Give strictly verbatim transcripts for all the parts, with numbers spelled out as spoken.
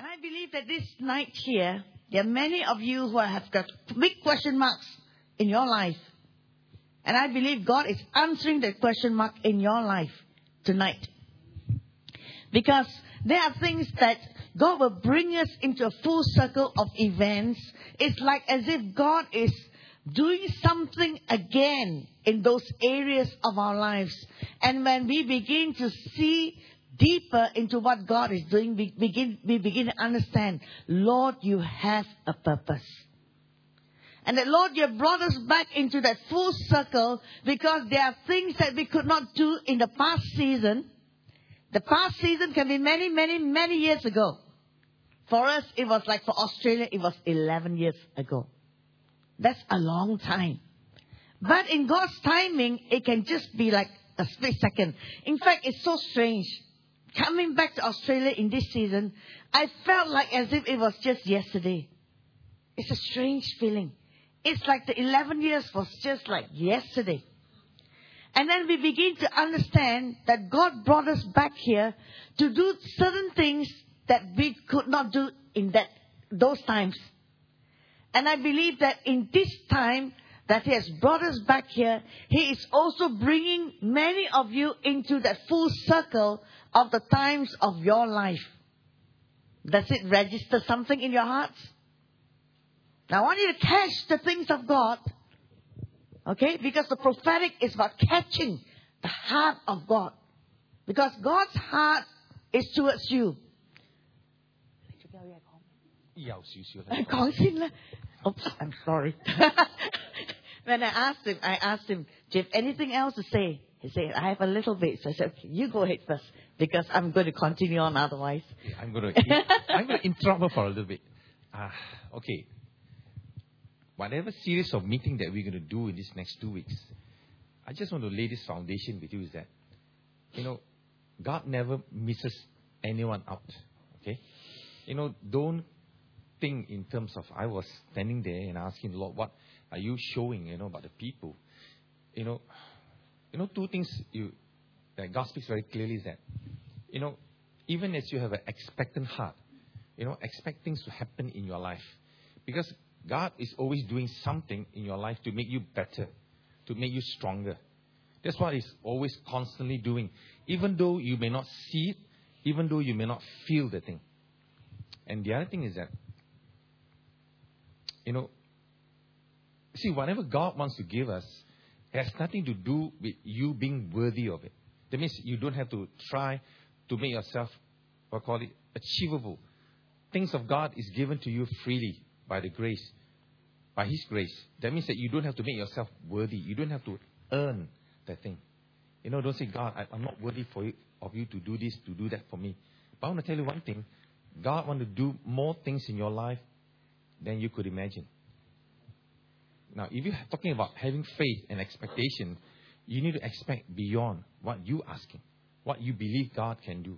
And I believe that this night here, there are many of you who have got big question marks in your life. And I believe God is answering that question mark in your life tonight. Because there are things that God will bring us into a full circle of events. It's like as if God is doing something again in those areas of our lives. And when we begin to see deeper into what God is doing, we begin, we begin to understand, Lord, you have a purpose. And that, Lord, you have brought us back into that full circle because there are things that we could not do in the past season. The past season can be many, many, many years ago. For us, it was like for Australia, it was eleven years ago. That's a long time. But in God's timing, it can just be like a split second. In fact, it's so strange. Coming back to Australia in this season, I felt like as if it was just yesterday. It's a strange feeling. It's like the eleven years was just like yesterday. And then we begin to understand that God brought us back here to do certain things that we could not do in that those times. And I believe that in this time that He has brought us back here, He is also bringing many of you into that full circle of the times of your life. Does it register something in your hearts? Now I want you to catch the things of God. Okay? Because the prophetic is about catching the heart of God. Because God's heart is towards you. Oops, I'm sorry. When I asked him, I asked him, do you have anything else to say? He said, I have a little bit. So I said, okay, you go ahead first. Because I'm going to continue on otherwise. Okay, I'm going to I'm going to interrupt her for a little bit. Uh, okay. Whatever series of meeting that we're going to do in these next two weeks, I just want to lay this foundation with you is that, you know, God never misses anyone out. Okay? You know, don't think in terms of, I was standing there and asking the Lord, what are you showing, you know, about the people? You know, you know, two things you that God speaks very clearly is that, you know, even as you have an expectant heart, you know, expect things to happen in your life. Because God is always doing something in your life to make you better, to make you stronger. That's what He's always constantly doing. Even though you may not see it, even though you may not feel the thing. And the other thing is that, you know, see, whatever God wants to give us has nothing to do with you being worthy of it. That means you don't have to try to make yourself, what I call it, achievable. Things of God is given to you freely by the grace, by His grace. That means that you don't have to make yourself worthy. You don't have to earn that thing. You know, don't say, God, I, I'm not worthy for you, of you to do this, to do that for me. But I want to tell you one thing. God wants to do more things in your life than you could imagine. Now, if you're talking about having faith and expectation, you need to expect beyond what you're asking, what you believe God can do.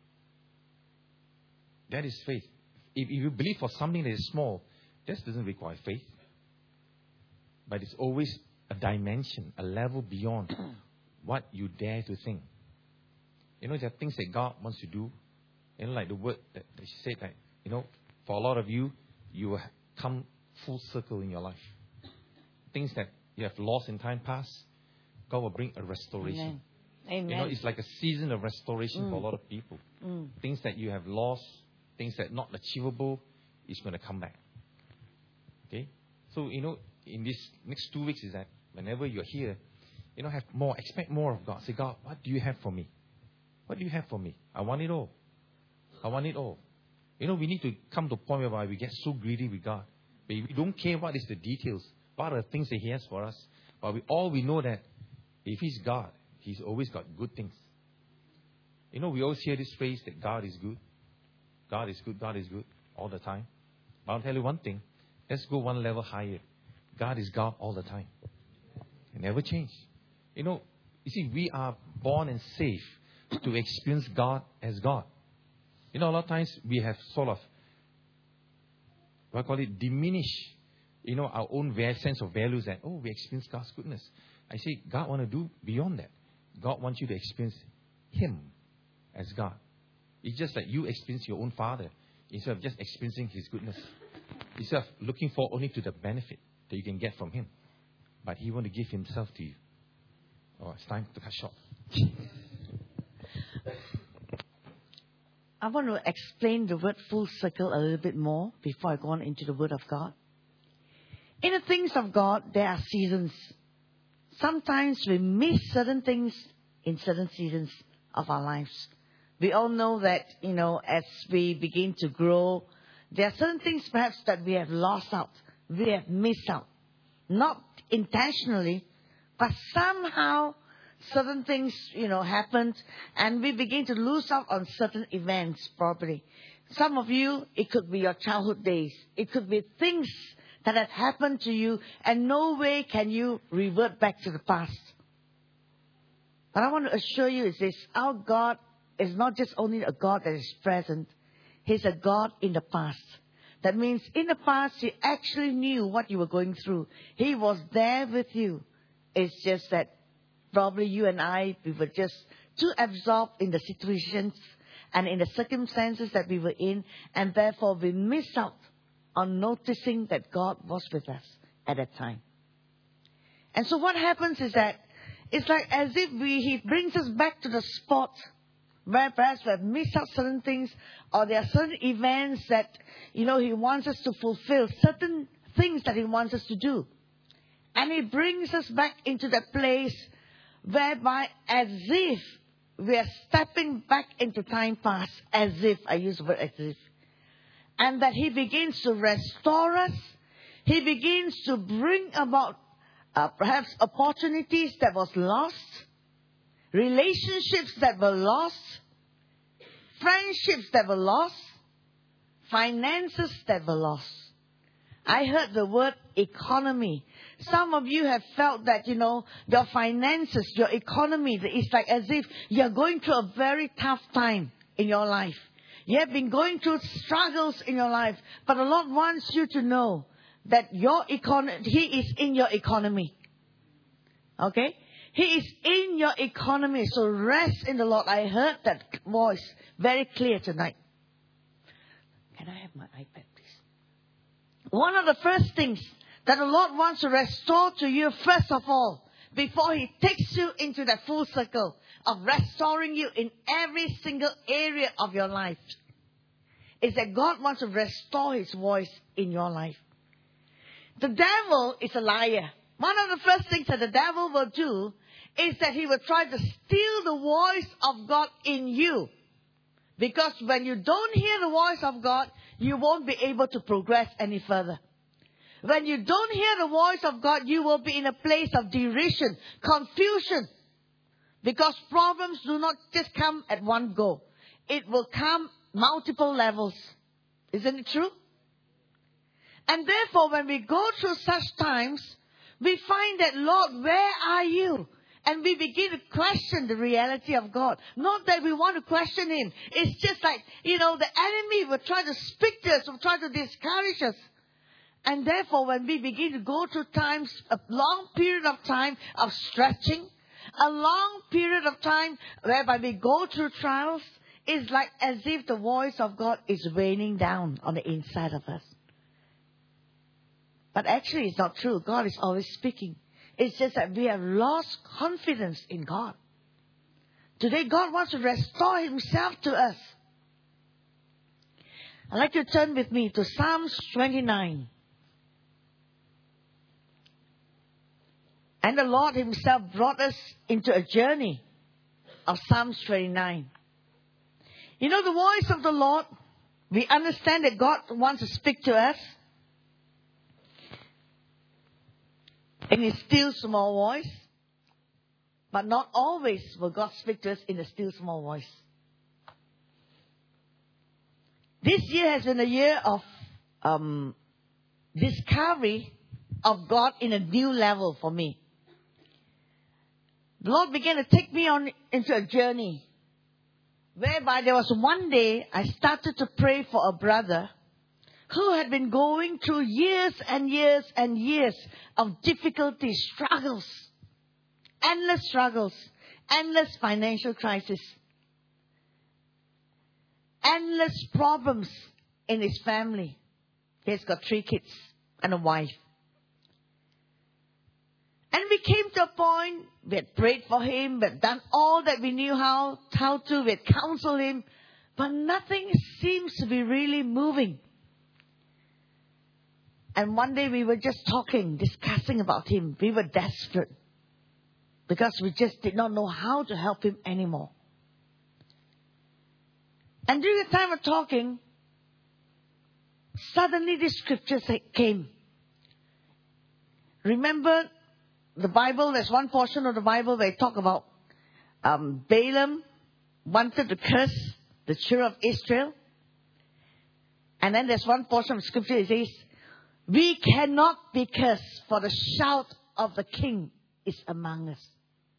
That is faith. If, if you believe for something that is small, that doesn't require faith. But it's always a dimension, a level beyond what you dare to think. You know, there are things that God wants to do. You know, like the word that, that she said, like, you know, for a lot of you, you will come full circle in your life. Things that you have lost in time past, God will bring a restoration. Amen. Amen. You know, it's like a season of restoration mm. for a lot of people. Mm. Things that you have lost, things that are not achievable, is going to come back. Okay? So, you know, in this next two weeks is that whenever you're here, you know, have more, expect more of God. Say, God, what do you have for me? What do you have for me? I want it all. I want it all. You know, we need to come to a point whereby we get so greedy with God. But we don't care what is the details, what are the things that He has for us. But we all we know that if He's God, He's always got good things. You know, we always hear this phrase that God is good. God is good, God is good, all the time. But I'll tell you one thing. Let's go one level higher. God is God all the time. It never change. You know, you see, we are born and saved to experience God as God. You know, a lot of times we have sort of, what I call it, diminish, you know, our own sense of values that, oh, we experience God's goodness. I say, God want to do beyond that. God wants you to experience Him as God. It's just like you experience your own father. instead of just experiencing His goodness. Instead of looking for only to the benefit that you can get from Him. But He wants to give Himself to you. Oh, it's time to cut short. I want to explain the word full circle a little bit more before I go on into the Word of God. In the things of God, there are seasons. Sometimes we miss certain things in certain seasons of our lives. We all know that, you know, as we begin to grow, there are certain things perhaps that we have lost out. We have missed out. Not intentionally, but somehow certain things, you know, happened and we begin to lose out on certain events probably. Some of you, it could be your childhood days. It could be things that have happened to you and no way can you revert back to the past. But I want to assure you is this, our God is not just only a God that is present. He's a God in the past. That means in the past, He actually knew what you were going through. He was there with you. It's just that probably you and I, we were just too absorbed in the situations and in the circumstances that we were in, and therefore we missed out on noticing that God was with us at that time. And so what happens is that it's like as if we, He brings us back to the spot where perhaps we have missed out certain things, or there are certain events that, you know, He wants us to fulfill, certain things that He wants us to do. And He brings us back into that place whereby as if we are stepping back into time past, as if, I use the word as if. And that He begins to restore us. He begins to bring about uh, perhaps opportunities that was lost, relationships that were lost, friendships that were lost, finances that were lost. I heard the word economy. Some of you have felt that, you know, your finances, your economy, it's like as if you're going through a very tough time in your life. You have been going through struggles in your life, but the Lord wants you to know that your econ- He is in your economy. Okay? He is in your economy, so rest in the Lord. I heard that voice very clear tonight. Can I have my iPad, please? One of the first things that the Lord wants to restore to you, first of all, before He takes you into that full circle of restoring you in every single area of your life, is that God wants to restore His voice in your life. The devil is a liar. One of the first things that the devil will do is that he will try to steal the voice of God in you. Because when you don't hear the voice of God, you won't be able to progress any further. When you don't hear the voice of God, you will be in a place of derision, confusion. Because problems do not just come at one go. It will come multiple levels. Isn't it true? And therefore, when we go through such times, we find that, Lord, where are you? And we begin to question the reality of God. Not that we want to question Him. It's just like, you know, the enemy will try to speak to us, will try to discourage us. And therefore, when we begin to go through times, a long period of time of stretching, a long period of time whereby we go through trials, it's like as if the voice of God is raining down on the inside of us. But actually, it's not true. God is always speaking. It's just that we have lost confidence in God. Today, God wants to restore Himself to us. I'd like you to turn with me to Psalms twenty-nine. And the Lord Himself brought us into a journey of Psalms twenty-nine. You know the voice of the Lord? We understand that God wants to speak to us in His still small voice. But not always will God speak to us in a still small voice. This year has been a year of um, discovery of God in a new level for me. The Lord began to take me on into a journey whereby there was one day I started to pray for a brother who had been going through years and years and years of difficulties, struggles, endless struggles, endless financial crisis, endless problems in his family. He's got three kids and a wife. And we came to a point, we had prayed for him, we had done all that we knew how, how to, we had counseled him, but nothing seems to be really moving. And one day we were just talking, discussing about him. We were desperate because we just did not know how to help him anymore. And during the time of talking, suddenly the scriptures came. Remember the Bible, there's one portion of the Bible where it talk about um, Balaam wanted to curse the children of Israel. And then there's one portion of scripture that says, we cannot be cursed, for the shout of the king is among us.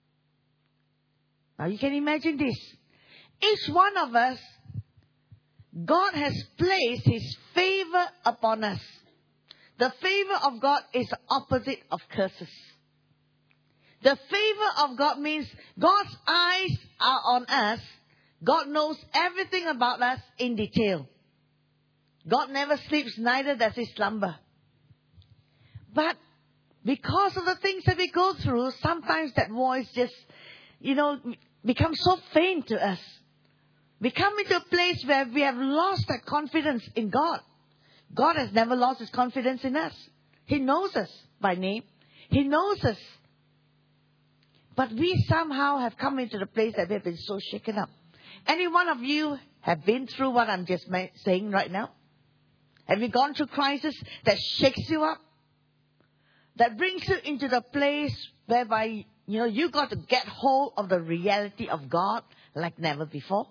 Now you can imagine this. Each one of us, God has placed His favor upon us. The favor of God is the opposite of curses. The favor of God means God's eyes are on us. God knows everything about us in detail. God never sleeps, neither does He slumber. But because of the things that we go through, sometimes that voice just, you know, becomes so faint to us. We come into a place where we have lost that confidence in God. God has never lost His confidence in us. He knows us by name. He knows us. But we somehow have come into the place that we have been so shaken up. Any one of you have been through what I'm just saying right now? Have you gone through crisis that shakes you up? That brings you into the place whereby, you know, you got to get hold of the reality of God like never before.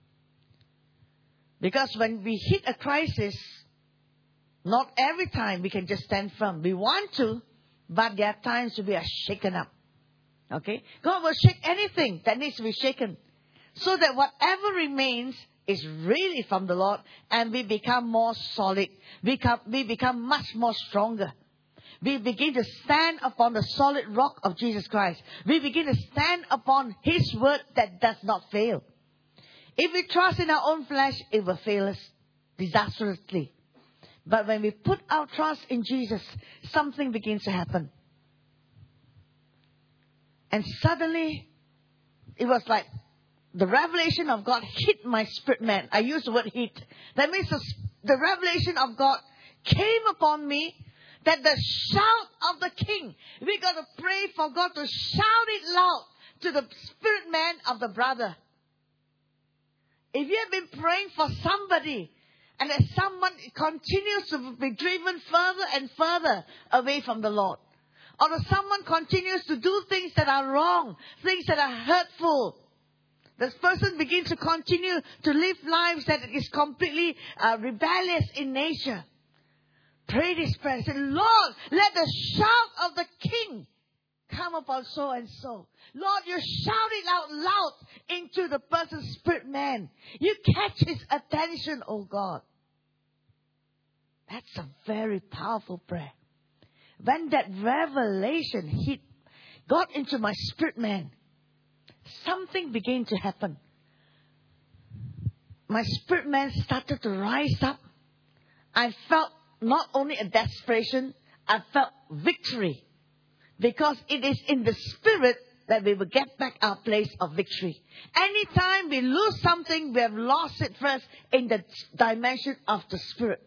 Because when we hit a crisis, not every time we can just stand firm. We want to, but there are times we are shaken up. Okay? God will shake anything that needs to be shaken. So that whatever remains is really from the Lord, and we become more solid. We become, we become much more stronger. We begin to stand upon the solid rock of Jesus Christ. We begin to stand upon His word that does not fail. If we trust in our own flesh, it will fail us disastrously. But when we put our trust in Jesus, something begins to happen. And suddenly, it was like the revelation of God hit my spirit man. I use the word hit. That means the, the revelation of God came upon me. That the shout of the king, we got to pray for God to shout it loud to the spirit man of the brother. If you have been praying for somebody, and that someone continues to be driven further and further away from the Lord, or that someone continues to do things that are wrong, things that are hurtful, this person begins to continue to live lives that is completely uh, rebellious in nature. Pray this prayer. Say, Lord, let the shout of the king come upon so and so. Lord, you shout it out loud into the person's spirit man. You catch his attention, oh God. That's a very powerful prayer. When that revelation hit, got into my spirit man, something began to happen. My spirit man started to rise up. I felt not only a desperation, I felt victory. Because it is in the spirit that we will get back our place of victory. Anytime we lose something, we have lost it first in the dimension of the spirit.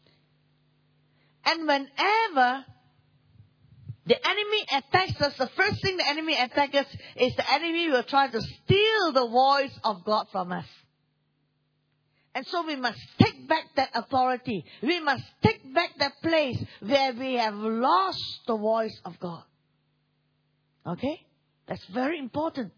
And whenever the enemy attacks us, the first thing the enemy attacks us is the enemy will try to steal the voice of God from us. And so we must take back that authority. We must take back that place where we have lost the voice of God. Okay? That's very important.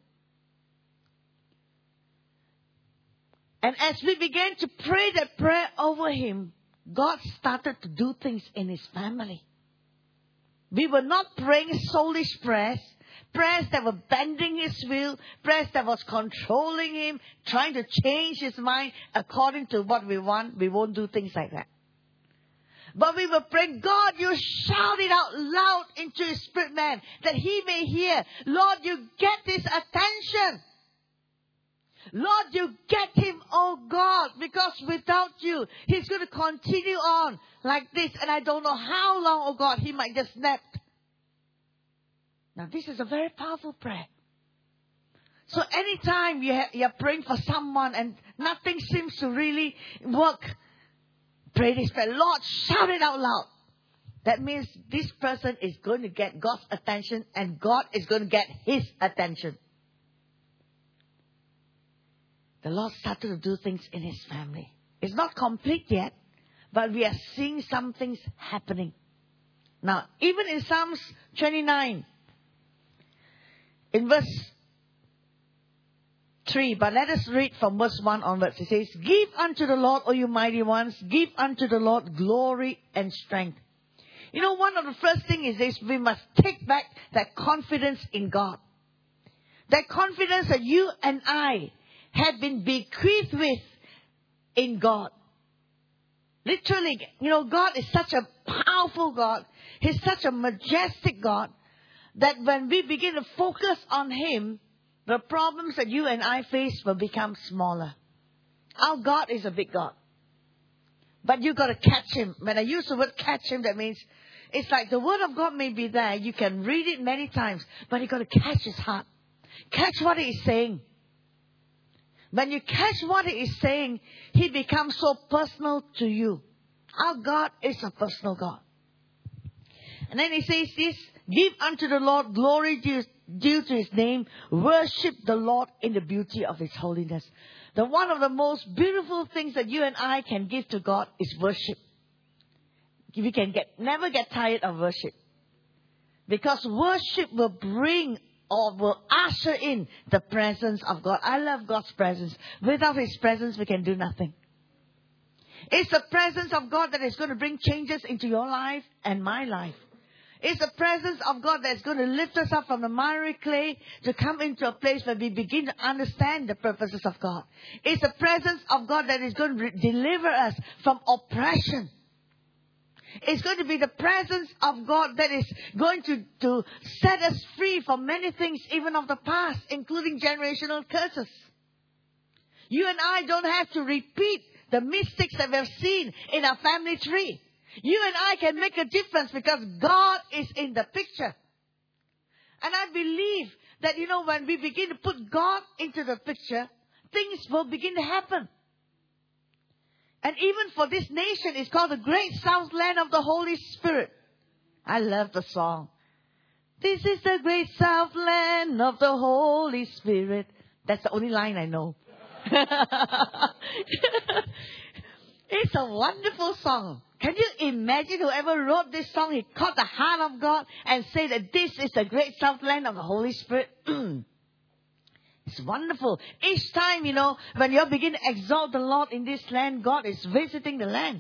And as we began to pray that prayer over him, God started to do things in his family. We were not praying soulish prayers. Prayers that were bending his will, prayers that was controlling him, trying to change his mind according to what we want. We won't do things like that. But we were praying, God, you shout it out loud into his spirit man that he may hear. Lord, you get his attention. Lord, you get him, oh God, because without you, he's going to continue on like this. And I don't know how long, oh God, he might just snap. Now, this is a very powerful prayer. So anytime you ha- you're praying for someone and nothing seems to really work, pray this prayer. Lord, shout it out loud. That means this person is going to get God's attention and God is going to get his attention. The Lord started to do things in his family. It's not complete yet, but we are seeing some things happening. Now, even in Psalms twenty-nine, in verse three, but let us read from verse one onwards. It says, give unto the Lord, O you mighty ones, give unto the Lord glory and strength. You know, one of the first things is this, we must take back that confidence in God. That confidence that you and I have been bequeathed with in God. Literally, you know, God is such a powerful God. He's such a majestic God that when we begin to focus on him, the problems that you and I face will become smaller. Our God is a big God. But you got to catch him. When I use the word catch him, that means it's like the word of God may be there. You can read it many times, but you got to catch his heart. Catch what he is saying. When you catch what he is saying, he becomes so personal to you. Our God is a personal God. And then he says this, give unto the Lord glory due, due to his name. Worship the Lord in the beauty of his holiness. The one of the most beautiful things that you and I can give to God is worship. We can get never get tired of worship. Because worship will bring or will usher in the presence of God. I love God's presence. Without his presence, we can do nothing. It's the presence of God that is going to bring changes into your life and my life. It's the presence of God that's going to lift us up from the miry clay to come into a place where we begin to understand the purposes of God. It's the presence of God that is going to deliver us from oppression. It's going to be the presence of God that is going to, to set us free from many things, even of the past, including generational curses. You and I don't have to repeat the mistakes that we've seen in our family tree. You and I can make a difference because God is in the picture. And I believe that, you know, when we begin to put God into the picture, things will begin to happen. And even for this nation, it's called the Great Southland of the Holy Spirit. I love the song. This is the Great Southland of the Holy Spirit. That's the only line I know. It's a wonderful song. Can you imagine whoever wrote this song, he caught the heart of God and said that this is the Great Southland of the Holy Spirit. It's wonderful. Each time, you know, when you begin to exalt the Lord in this land, God is visiting the land.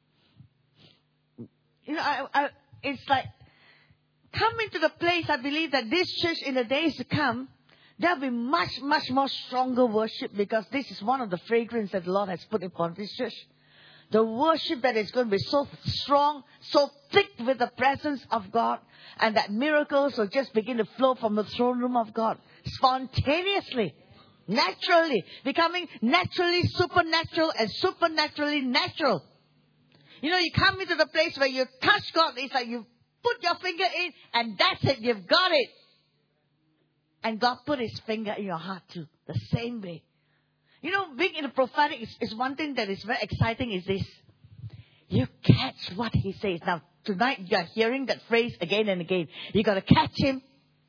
You know, I, I, it's like, come into the place, I believe that this church in the days to come, there'll be much, much more stronger worship because this is one of the fragrance that the Lord has put upon this church. The worship that is going to be so strong, so thick with the presence of God, and that miracles will just begin to flow from the throne room of God spontaneously, naturally, becoming naturally supernatural and supernaturally natural. You know, you come into the place where you touch God, it's like you put your finger in and that's it, you've got it. And God put his finger in your heart too, the same way. You know, being in the prophetic is, is one thing that is very exciting is this. You catch what he says. Now, tonight you are hearing that phrase again and again. You got to catch him.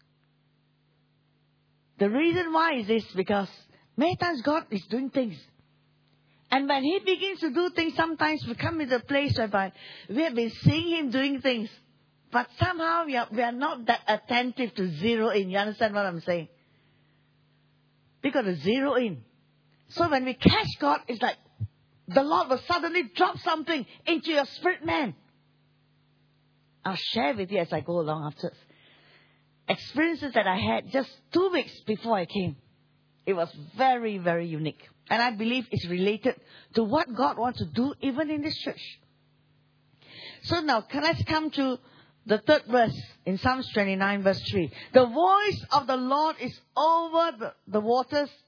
The reason why is this because many times God is doing things. And when he begins to do things, sometimes we come into a place whereby we have been seeing him doing things. But somehow we are, we are not that attentive to zero in. You understand what I'm saying? We got to zero in. So when we catch God, it's like the Lord will suddenly drop something into your spirit, man. I'll share with you as I go along after. Experiences that I had just two weeks before I came. It was very, very unique. And I believe it's related to what God wants to do even in this church. So now, let's come to the third verse in Psalms twenty-nine verse three. The voice of the Lord is over the, the waters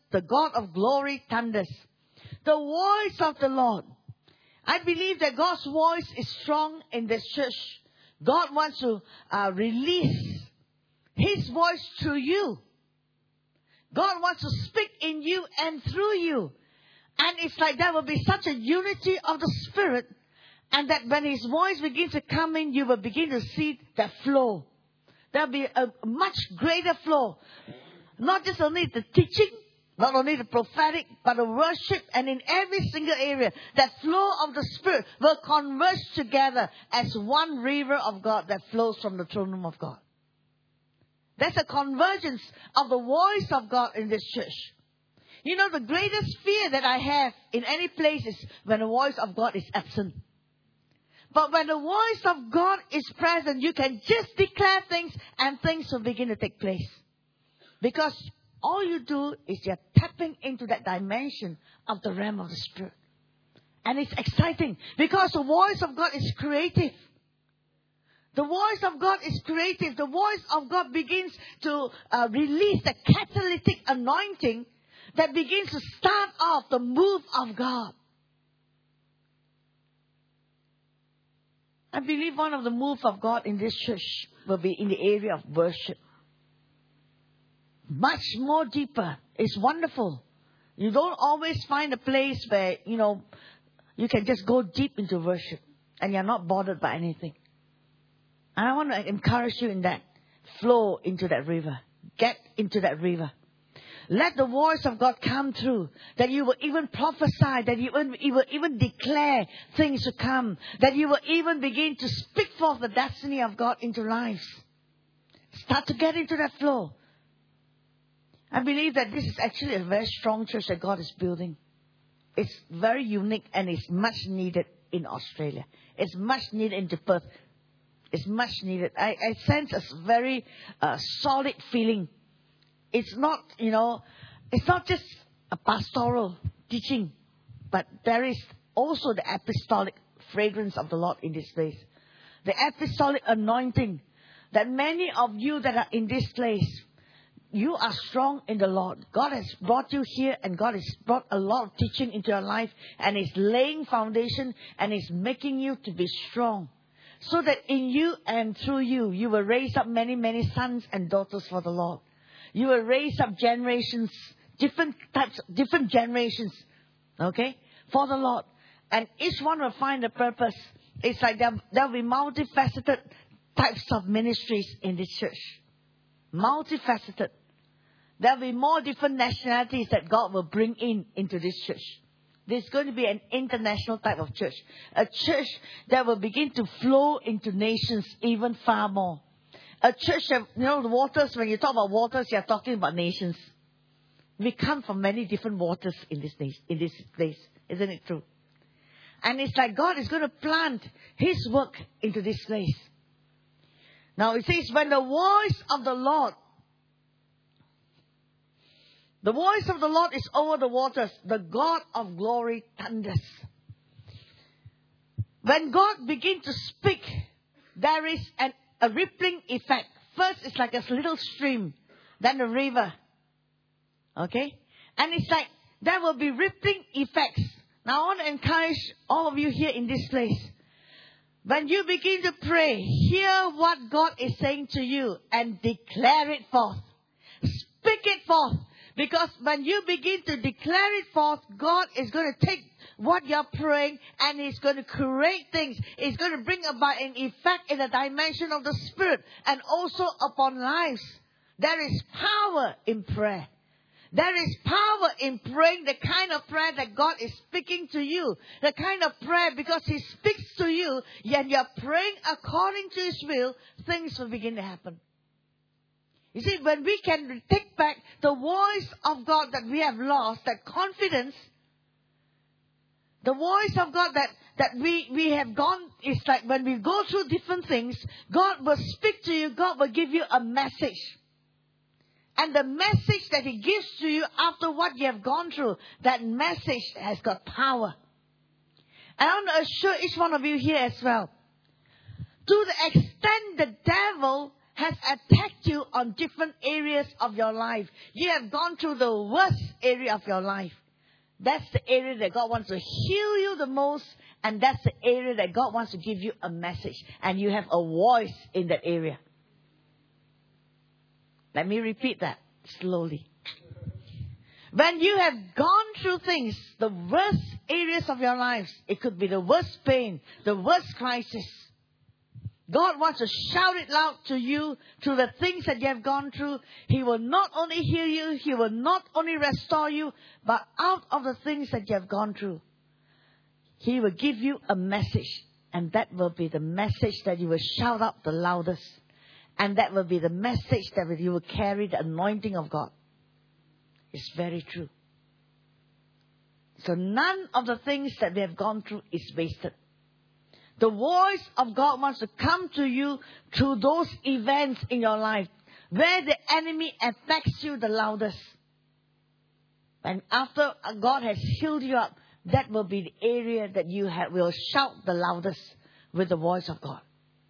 the God of glory thunders. The voice of the Lord. I believe that God's voice is strong in this church. God wants to uh, release His voice through you. God wants to speak in you and through you. And it's like there will be such a unity of the Spirit. And that when His voice begins to come in, you will begin to see that flow. There will be a much greater flow. Not just only the teaching, not only the prophetic, but the worship. And in every single area, that flow of the Spirit will converge together as one river of God that flows from the throne room of God. There's a convergence of the voice of God in this church. You know, the greatest fear that I have in any place is when the voice of God is absent. But when the voice of God is present, you can just declare things and things will begin to take place. Because all you do is you're tapping into that dimension of the realm of the Spirit. And it's exciting because the voice of God is creative. The voice of God is creative. The voice of God begins to uh, release the catalytic anointing that begins to start off the move of God. I believe one of the moves of God in this church will be in the area of worship. Much more deeper. It's wonderful. You don't always find a place where, you know, you can just go deep into worship and you're not bothered by anything. And I want to encourage you in that. Flow into that river. Get into that river. Let the voice of God come through. That you will even prophesy. That you will, you will even declare things to come. That you will even begin to speak forth the destiny of God into lives. Start to get into that flow. I believe that this is actually a very strong church that God is building. It's very unique and it's much needed in Australia. It's much needed in Perth. It's much needed. I, I sense a very uh, solid feeling. It's not, you know, it's not just a pastoral teaching, but there is also the apostolic fragrance of the Lord in this place. The apostolic anointing that many of you that are in this place, you are strong in the Lord. God has brought you here and God has brought a lot of teaching into your life and is laying foundation and is making you to be strong. So that in you and through you, you will raise up many, many sons and daughters for the Lord. You will raise up generations, different types, different generations, okay, for the Lord. And each one will find a purpose. It's like there will be multifaceted types of ministries in this church. Multifaceted. There will be more different nationalities that God will bring in into this church. There's going to be an international type of church. A church that will begin to flow into nations even far more. A church that, you know, the waters, when you talk about waters, you're talking about nations. We come from many different waters in this nation, in this place. Isn't it true? And it's like God is going to plant His work into this place. Now it says, when the voice of the Lord, the voice of the Lord is over the waters, the God of glory thunders. When God begins to speak, there is an, a rippling effect. First, it's like a little stream, then a river. Okay? And it's like there will be rippling effects. Now I want to encourage all of you here in this place. When you begin to pray, hear what God is saying to you and declare it forth. Speak it forth. Because when you begin to declare it forth, God is going to take what you're praying and He's going to create things. He's going to bring about an effect in the dimension of the Spirit and also upon lives. There is power in prayer. There is power in praying the kind of prayer that God is speaking to you. The kind of prayer, because He speaks to you, and you're praying according to His will, things will begin to happen. You see, when we can take back the voice of God that we have lost, that confidence, the voice of God that, that we, we have gone, it's like when we go through different things, God will speak to you, God will give you a message. And the message that He gives to you after what you have gone through, that message has got power. And I want to assure each one of you here as well, to the extent the devil has attacked you on different areas of your life. You have gone through the worst area of your life. That's the area that God wants to heal you the most. And that's the area that God wants to give you a message. And you have a voice in that area. Let me repeat that slowly. When you have gone through things, the worst areas of your lives, it could be the worst pain, the worst crisis. God wants to shout it loud to you through the things that you have gone through. He will not only heal you, He will not only restore you, but out of the things that you have gone through, He will give you a message. And that will be the message that you will shout out the loudest. And that will be the message that you will carry the anointing of God. It's very true. So none of the things that we have gone through is wasted. The voice of God wants to come to you through those events in your life where the enemy attacks you the loudest. And after God has healed you up, that will be the area that you have, will shout the loudest with the voice of God.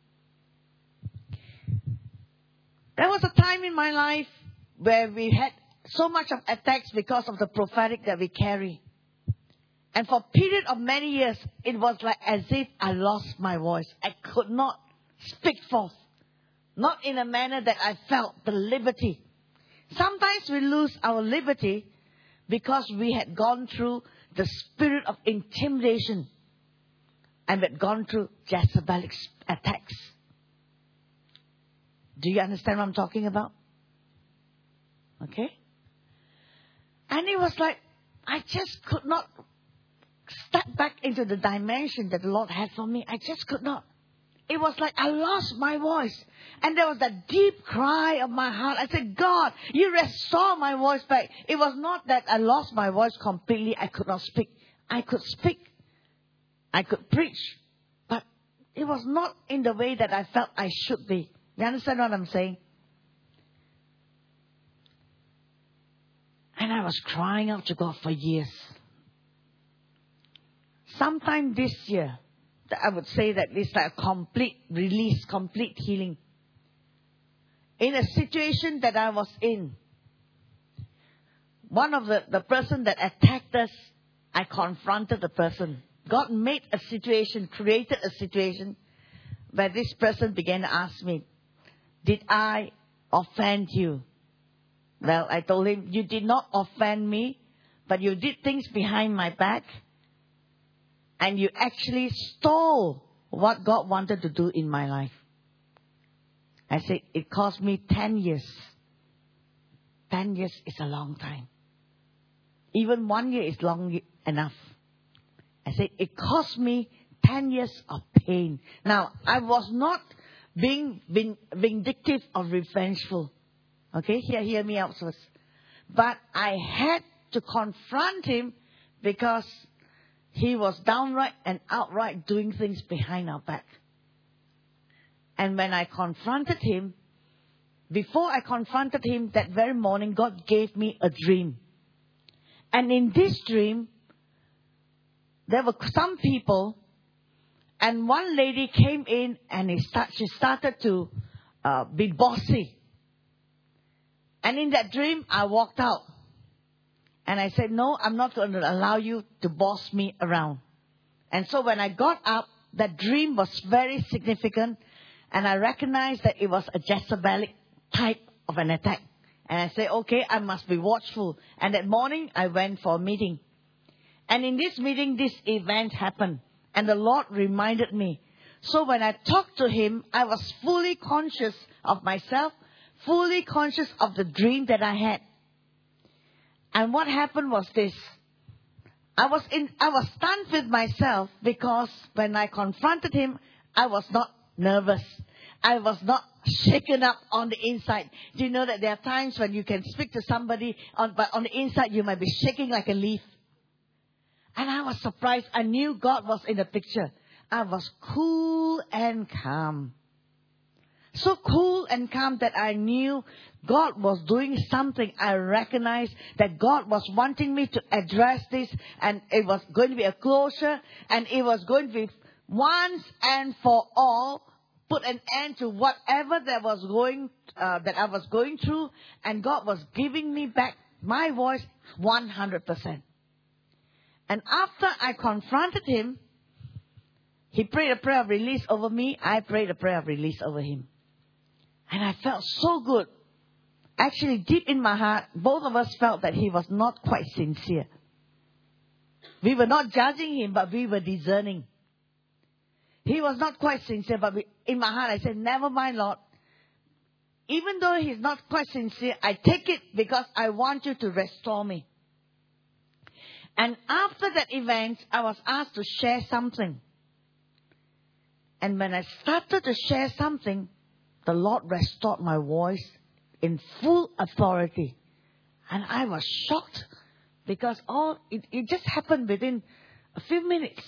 There was a time in my life where we had so much of attacks because of the prophetic that we carry. And for a period of many years, it was like as if I lost my voice. I could not speak forth. Not in a manner that I felt the liberty. Sometimes we lose our liberty because we had gone through the spirit of intimidation. And we had gone through Jezebelic attacks. Do you understand what I'm talking about? Okay? And it was like, I just could not step back into the dimension that the Lord had for me. I just could not. It was like I lost my voice. And there was that deep cry of my heart. I said, God, you restore my voice back. It was not that I lost my voice completely. I could not speak. I could speak. I could preach. But it was not in the way that I felt I should be. You understand what I'm saying? And I was crying out to God for years. Sometime this year, I would say that it's like a complete release, complete healing. In a situation that I was in, one of the, the person that attacked us, I confronted the person. God made a situation, created a situation where this person began to ask me, did I offend you? Well, I told him, you did not offend me, but you did things behind my back. And you actually stole what God wanted to do in my life. I said, it cost me ten years. Ten years is a long time. Even one year is long enough. I said, it cost me ten years of pain. Now, I was not being vindictive or revengeful. Okay, hear, hear me out first. But I had to confront him because he was downright and outright doing things behind our back. And when I confronted him, before I confronted him that very morning, God gave me a dream. And in this dream, there were some people, and one lady came in and he start, she started to uh, be bossy. And in that dream, I walked out. And I said, no, I'm not going to allow you to boss me around. And so when I got up, that dream was very significant. And I recognized that it was a Jezebelic type of an attack. And I said, okay, I must be watchful. And that morning, I went for a meeting. And in this meeting, this event happened. And the Lord reminded me. So when I talked to Him, I was fully conscious of myself, fully conscious of the dream that I had. And what happened was this. I was in, I was stunned with myself because when I confronted him, I was not nervous. I was not shaken up on the inside. Do you know that there are times when you can speak to somebody, on, but on the inside you might be shaking like a leaf? And I was surprised. I knew God was in the picture. I was cool and calm. So cool and calm that I knew God was doing something. I recognized that God was wanting me to address this, and it was going to be a closure, and it was going to be once and for all put an end to whatever that was going, uh, that I was going through, and God was giving me back my voice one hundred percent. And after I confronted him, he prayed a prayer of release over me. I prayed a prayer of release over him. And I felt so good. Actually, deep in my heart, both of us felt that he was not quite sincere. We were not judging him, but we were discerning. He was not quite sincere, but we, in my heart I said, never mind, Lord. Even though he's not quite sincere, I take it because I want you to restore me. And after that event, I was asked to share something. And when I started to share something, the Lord restored my voice in full authority. And I was shocked because all it, it just happened within a few minutes.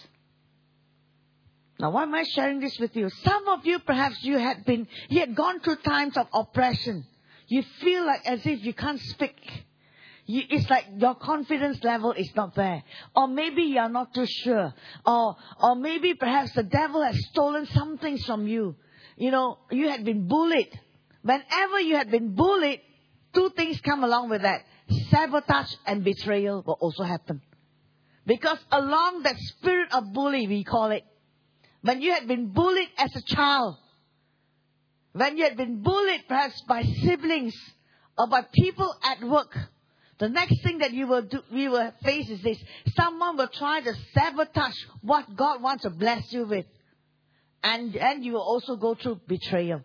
Now, why am I sharing this with you? Some of you, perhaps you had been, you had gone through times of oppression. You feel like as if you can't speak. You, it's like your confidence level is not there. Or maybe you are not too sure. Or, or maybe perhaps the devil has stolen some things from you. You know, you had been bullied. Whenever you had been bullied, two things come along with that. Sabotage and betrayal will also happen. Because along that spirit of bully, we call it, when you had been bullied as a child, when you had been bullied perhaps by siblings or by people at work, the next thing that you will do, we will face is this. Someone will try to sabotage what God wants to bless you with. And then you will also go through betrayal.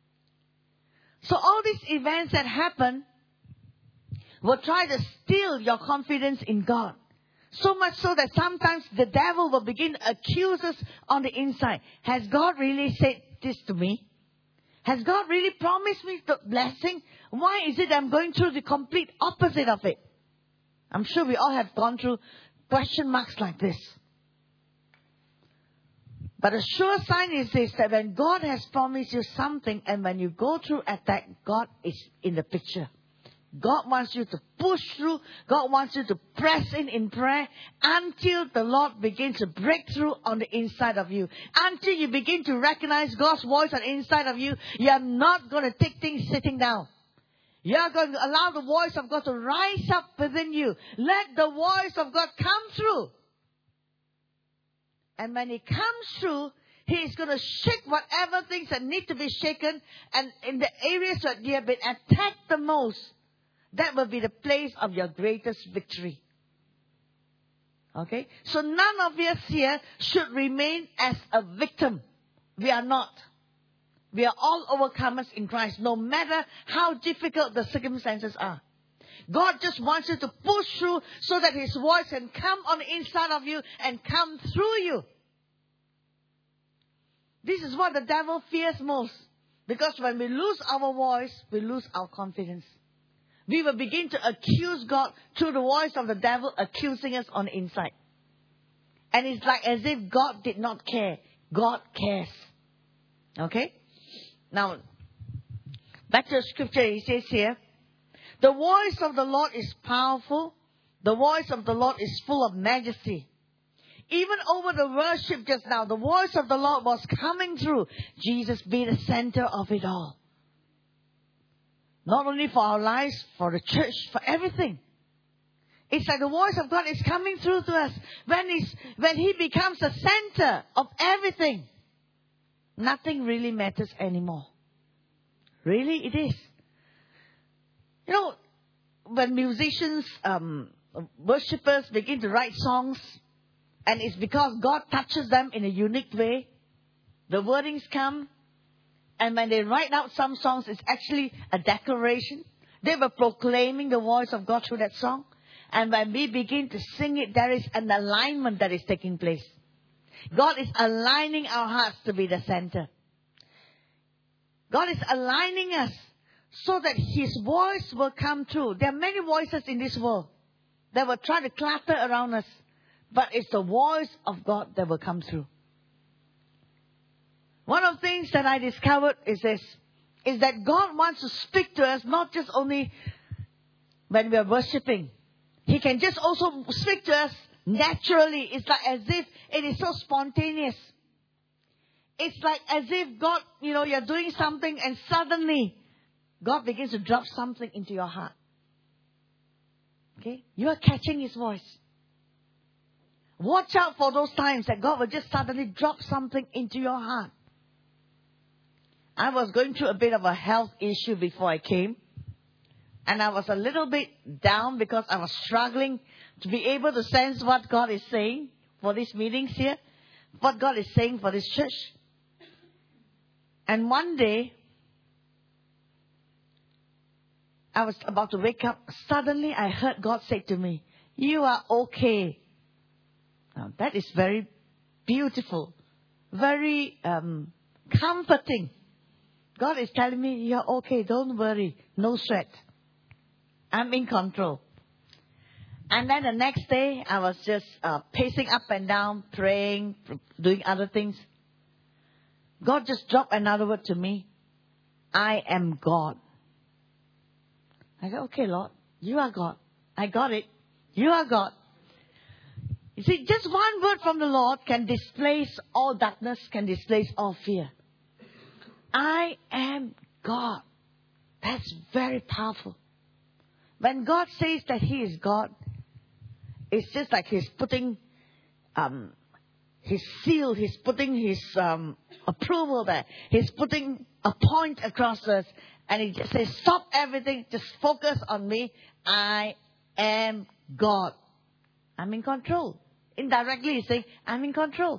So all these events that happen will try to steal your confidence in God. So much so that sometimes the devil will begin to accuse us on the inside. Has God really said this to me? Has God really promised me the blessing? Why is it I'm going through the complete opposite of it? I'm sure we all have gone through question marks like this. But a sure sign is this, that when God has promised you something and when you go through attack, God is in the picture. God wants you to push through. God wants you to press in in prayer until the Lord begins to break through on the inside of you. Until you begin to recognize God's voice on the inside of you, you are not going to take things sitting down. You are going to allow the voice of God to rise up within you. Let the voice of God come through. And when He comes through, He is going to shake whatever things that need to be shaken. And in the areas that you have been attacked the most, that will be the place of your greatest victory. Okay? So none of us here should remain as a victim. We are not. We are all overcomers in Christ, no matter how difficult the circumstances are. God just wants you to push through so that His voice can come on the inside of you and come through you. This is what the devil fears most. Because when we lose our voice, we lose our confidence. We will begin to accuse God through the voice of the devil accusing us on the inside. And it's like as if God did not care. God cares. Okay? Now, back to the scripture, it says here, the voice of the Lord is powerful. The voice of the Lord is full of majesty. Even over the worship just now, the voice of the Lord was coming through. Jesus be the center of it all. Not only for our lives, for the church, for everything. It's like the voice of God is coming through to us. When, he's, when He becomes the center of everything, nothing really matters anymore. Really, it is. You know, when musicians, um, worshippers begin to write songs, and it's because God touches them in a unique way, the wordings come, and when they write out some songs, it's actually a declaration. They were proclaiming the voice of God through that song. And when we begin to sing it, there is an alignment that is taking place. God is aligning our hearts to be the center. God is aligning us so that His voice will come through. There are many voices in this world that will try to clatter around us. But it's the voice of God that will come through. One of the things that I discovered is this, is that God wants to speak to us not just only when we are worshipping. He can just also speak to us naturally. It's like as if it is so spontaneous. it's like as if God, you know, you're doing something and suddenly God begins to drop something into your heart. Okay? You are catching His voice. Watch out for those times that God will just suddenly drop something into your heart. I was going through a bit of a health issue before I came. And I was a little bit down because I was struggling to be able to sense what God is saying for these meetings here. What God is saying for this church. And one day, I was about to wake up. Suddenly, I heard God say to me, "You are okay." Now, that is very beautiful. Very um, comforting. God is telling me, "You're okay. Don't worry. No sweat. I'm in control." And then the next day, I was just uh, pacing up and down, praying, doing other things. God just dropped another word to me. "I am God." I said, "Okay, Lord, you are God. I got it. You are God." You see, just one word from the Lord can displace all darkness, can displace all fear. I am God. That's very powerful. When God says that He is God, it's just like He's putting um, His seal, He's putting His um, approval there. He's putting a point across us. And He just says, "Stop everything. Just focus on me. I am God. I'm in control." Indirectly, He's saying, "I'm in control."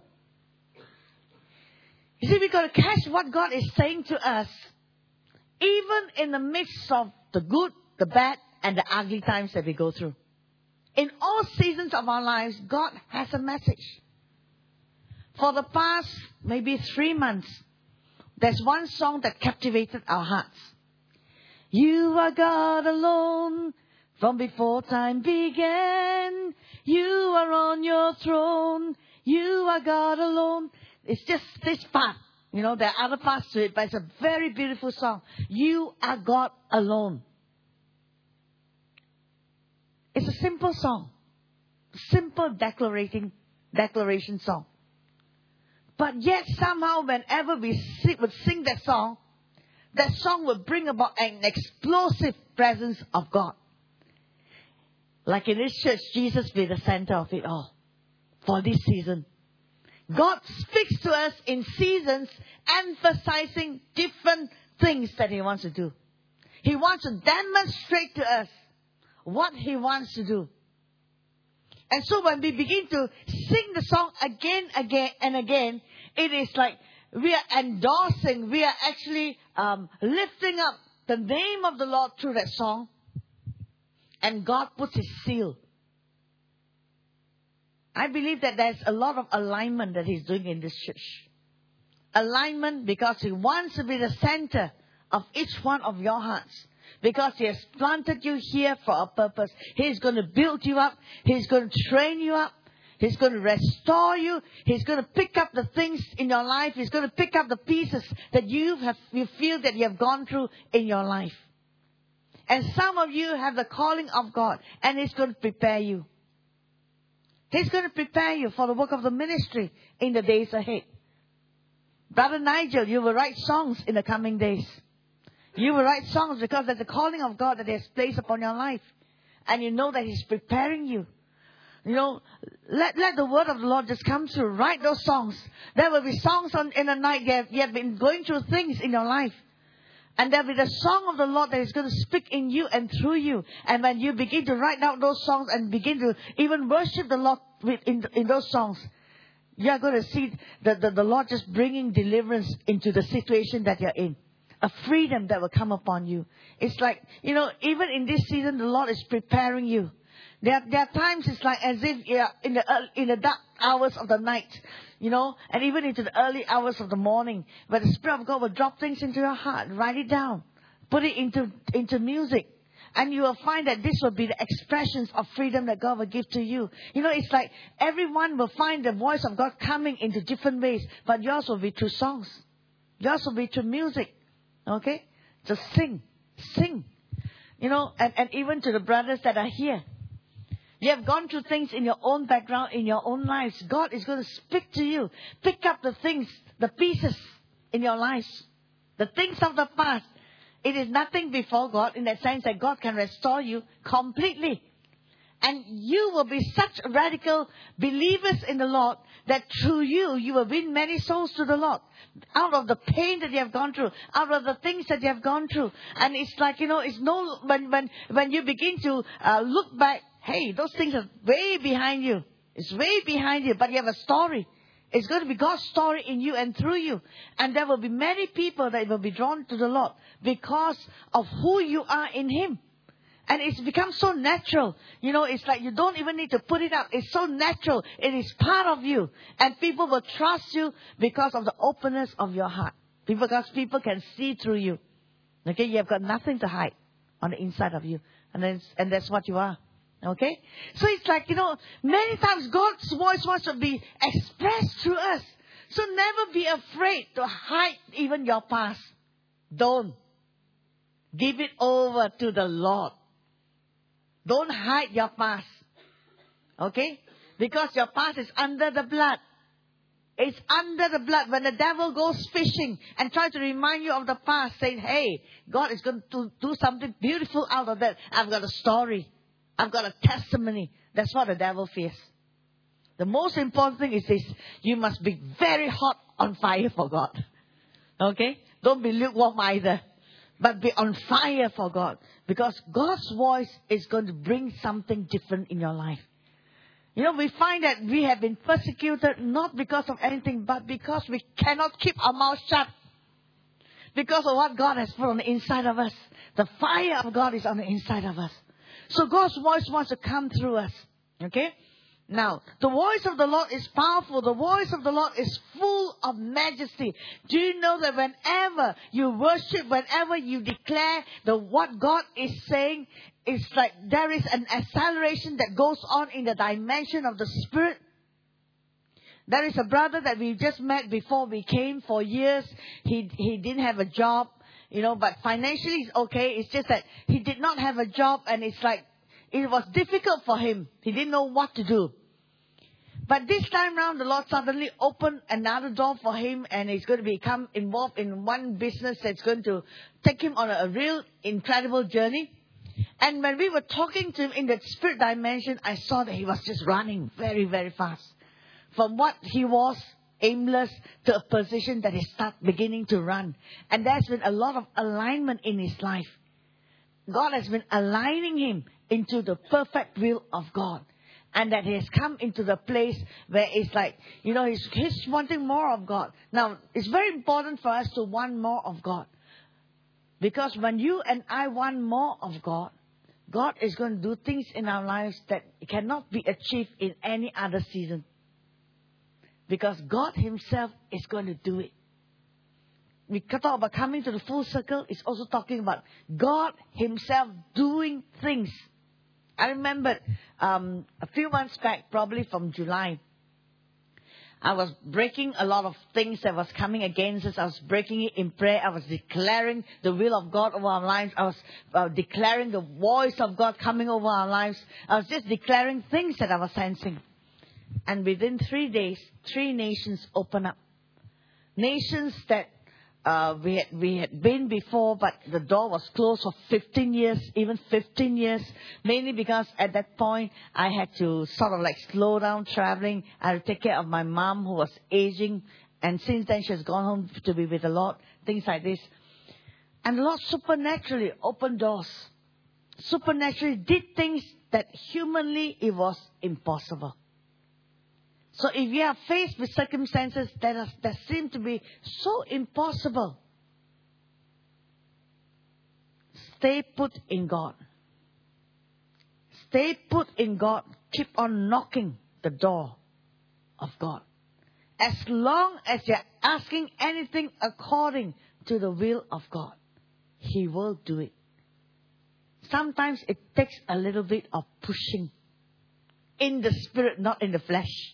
You see, we've got to catch what God is saying to us. Even in the midst of the good, the bad, and the ugly times that we go through. In all seasons of our lives, God has a message. For the past maybe three months, there's one song that captivated our hearts. You are God alone from before time began. You are on your throne. You are God alone. It's just this part. You know, there are other parts to it, but it's a very beautiful song. You are God alone. It's a simple song. Simple declarating, declaration song. But yet somehow whenever we sing, would sing that song, that song will bring about an explosive presence of God. Like in this church, Jesus be the center of it all. For this season. God speaks to us in seasons, emphasizing different things that He wants to do. He wants to demonstrate to us what He wants to do. And so when we begin to sing the song again, again, and again, it is like we are endorsing, we are actually um, lifting up the name of the Lord through that song. And God puts His seal. I believe that there's a lot of alignment that He's doing in this church. Alignment because He wants to be the center of each one of your hearts. Because He has planted you here for a purpose. He's going to build you up. He's going to train you up. He's going to restore you. He's going to pick up the things in your life. He's going to pick up the pieces that you have, you feel that you have gone through in your life. And some of you have the calling of God. And He's going to prepare you. He's going to prepare you for the work of the ministry in the days ahead. Brother Nigel, you will write songs in the coming days. You will write songs because there's a calling of God that He has placed upon your life. And you know that He's preparing you. You know, let, let the word of the Lord just come through. Write those songs. There will be songs on, in the night. You have, you have been going through things in your life. And there will be the song of the Lord that is going to speak in you and through you. And when you begin to write down those songs and begin to even worship the Lord with, in, in those songs, you are going to see the, the, the Lord just bringing deliverance into the situation that you're in. A freedom that will come upon you. It's like, you know, even in this season, the Lord is preparing you. There, there are times it's like as if you're in the, in the dark hours of the night, you know, and even into the early hours of the morning, where the Spirit of God will drop things into your heart. Write it down. Put it into, into music. And you will find that this will be the expressions of freedom that God will give to you. You know, it's like everyone will find the voice of God coming into different ways. But yours will be through songs. Yours will be through music. Okay? Just sing. Sing. You know, and, and even to the brothers that are here. You have gone through things in your own background, in your own lives. God is going to speak to you. Pick up the things, the pieces in your lives. The things of the past. It is nothing before God in that sense that God can restore you completely. And you will be such radical believers in the Lord that through you, you will win many souls to the Lord. Out of the pain that you have gone through, out of the things that you have gone through. And it's like, you know, it's no, when, when, when you begin to uh, look back, hey, those things are way behind you. It's way behind you, but you have a story. It's going to be God's story in you and through you. And there will be many people that will be drawn to the Lord because of who you are in Him. And it's become so natural. You know, it's like you don't even need to put it up. It's so natural. It is part of you. And people will trust you because of the openness of your heart. Because people can see through you. Okay, you have got nothing to hide on the inside of you. And then, and that's what you are. Okay? So it's like, you know, many times God's voice wants to be expressed through us. So never be afraid to hide even your past. Don't. Give it over to the Lord. Don't hide your past. Okay? Because your past is under the blood. It's under the blood. When the devil goes fishing and tries to remind you of the past, saying, hey, God is going to do something beautiful out of that. I've got a story. I've got a testimony. That's what the devil fears. The most important thing is this. You must be very hot on fire for God. Okay? Don't be lukewarm either. But be on fire for God. Because God's voice is going to bring something different in your life. You know, we find that we have been persecuted not because of anything, but because we cannot keep our mouth shut. Because of what God has put on the inside of us. The fire of God is on the inside of us. So God's voice wants to come through us. Okay? Now, the voice of the Lord is powerful. The voice of the Lord is full of majesty. Do you know that whenever you worship, whenever you declare the what God is saying, it's like there is an acceleration that goes on in the dimension of the Spirit. There is a brother that we just met before we came for years. He he didn't have a job, you know, but financially it's okay. It's just that he did not have a job, and it's like it was difficult for him. He didn't know what to do. But this time round, the Lord suddenly opened another door for him, and he's going to become involved in one business that's going to take him on a, a real incredible journey. And when we were talking to him in that spirit dimension, I saw that he was just running very, very fast. From what he was, aimless, to a position that he started beginning to run. And there's been a lot of alignment in his life. God has been aligning him into the perfect will of God. And that he has come into the place where it's like, you know, he's, he's wanting more of God. Now, it's very important for us to want more of God. Because when you and I want more of God, God is going to do things in our lives that cannot be achieved in any other season. Because God Himself is going to do it. We talk about coming to the full circle. It's also talking about God Himself doing things. I remember um, a few months back, probably from July, I was breaking a lot of things that was coming against us. I was breaking it in prayer. I was declaring the will of God over our lives. I was uh, declaring the voice of God coming over our lives. I was just declaring things that I was sensing. And within three days, three nations opened up. Nations that uh, we had, we had been before, but the door was closed for fifteen years, even fifteen years. Mainly because at that point, I had to sort of like slow down traveling. I had to take care of my mom who was aging. And since then, she has gone home to be with the Lord. Things like this. And the Lord supernaturally opened doors. Supernaturally did things that humanly it was impossible. So if you are faced with circumstances that, are, that seem to be so impossible, stay put in God. Stay put in God. Keep on knocking the door of God. As long as you're asking anything according to the will of God, He will do it. Sometimes it takes a little bit of pushing in the spirit, not in the flesh.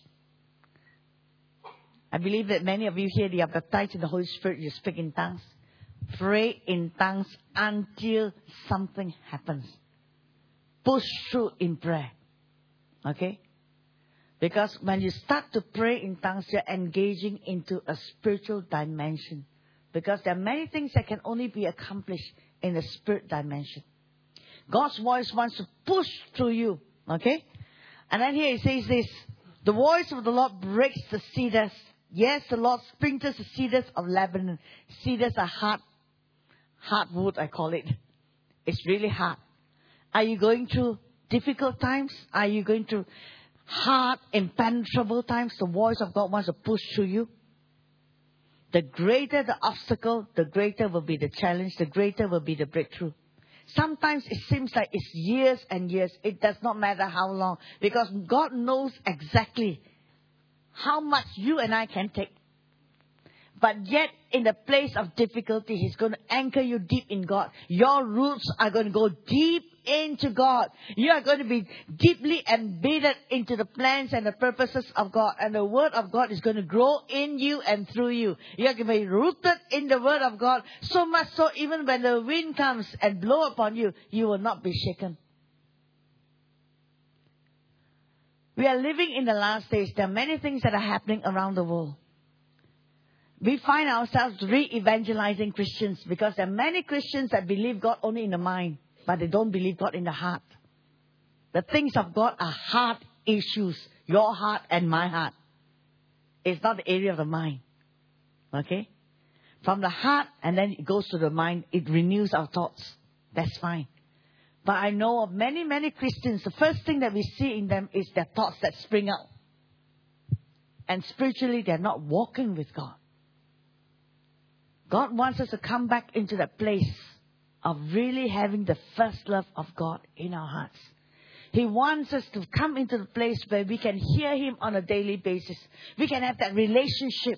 I believe that many of you here, you are baptized in the Holy Spirit, you speak in tongues. Pray in tongues until something happens. Push through in prayer. Okay? Because when you start to pray in tongues, you're engaging into a spiritual dimension. Because there are many things that can only be accomplished in the spirit dimension. God's voice wants to push through you. Okay? And then here it says this. The voice of the Lord breaks the cedars. Yes, the Lord splinters the cedars of Lebanon. Cedars are hard. Hard wood, I call it. It's really hard. Are you going through difficult times? Are you going through hard, impenetrable times? The voice of God wants to push through you. The greater the obstacle, the greater will be the challenge. The greater will be the breakthrough. Sometimes it seems like it's years and years. It does not matter how long. Because God knows exactly how much you and I can take. But yet, in the place of difficulty, He's going to anchor you deep in God. Your roots are going to go deep into God. You are going to be deeply embedded into the plans and the purposes of God. And the Word of God is going to grow in you and through you. You are going to be rooted in the Word of God. So much so, even when the wind comes and blows upon you, you will not be shaken. We are living in the last days. There are many things that are happening around the world. We find ourselves re-evangelizing Christians because there are many Christians that believe God only in the mind, but they don't believe God in the heart. The things of God are heart issues. Your heart and my heart. It's not the area of the mind. Okay? From the heart and then it goes to the mind. It renews our thoughts. That's fine. But I know of many, many Christians, the first thing that we see in them is their thoughts that spring out. And spiritually, they're not walking with God. God wants us to come back into that place of really having the first love of God in our hearts. He wants us to come into the place where we can hear Him on a daily basis. We can have that relationship.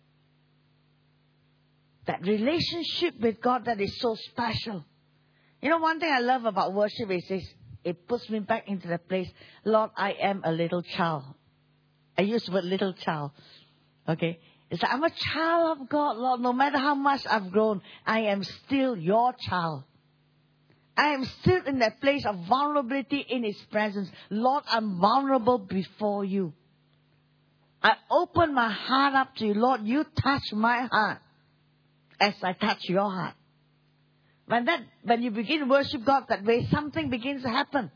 That relationship with God that is so special. You know, one thing I love about worship is this. It puts me back into the place. Lord, I am a little child. I use the word little child. Okay? It's like, I'm a child of God, Lord. No matter how much I've grown, I am still your child. I am still in that place of vulnerability in His presence. Lord, I'm vulnerable before you. I open my heart up to you. Lord, you touch my heart as I touch your heart. When that, when you begin to worship God that way, something begins to happen.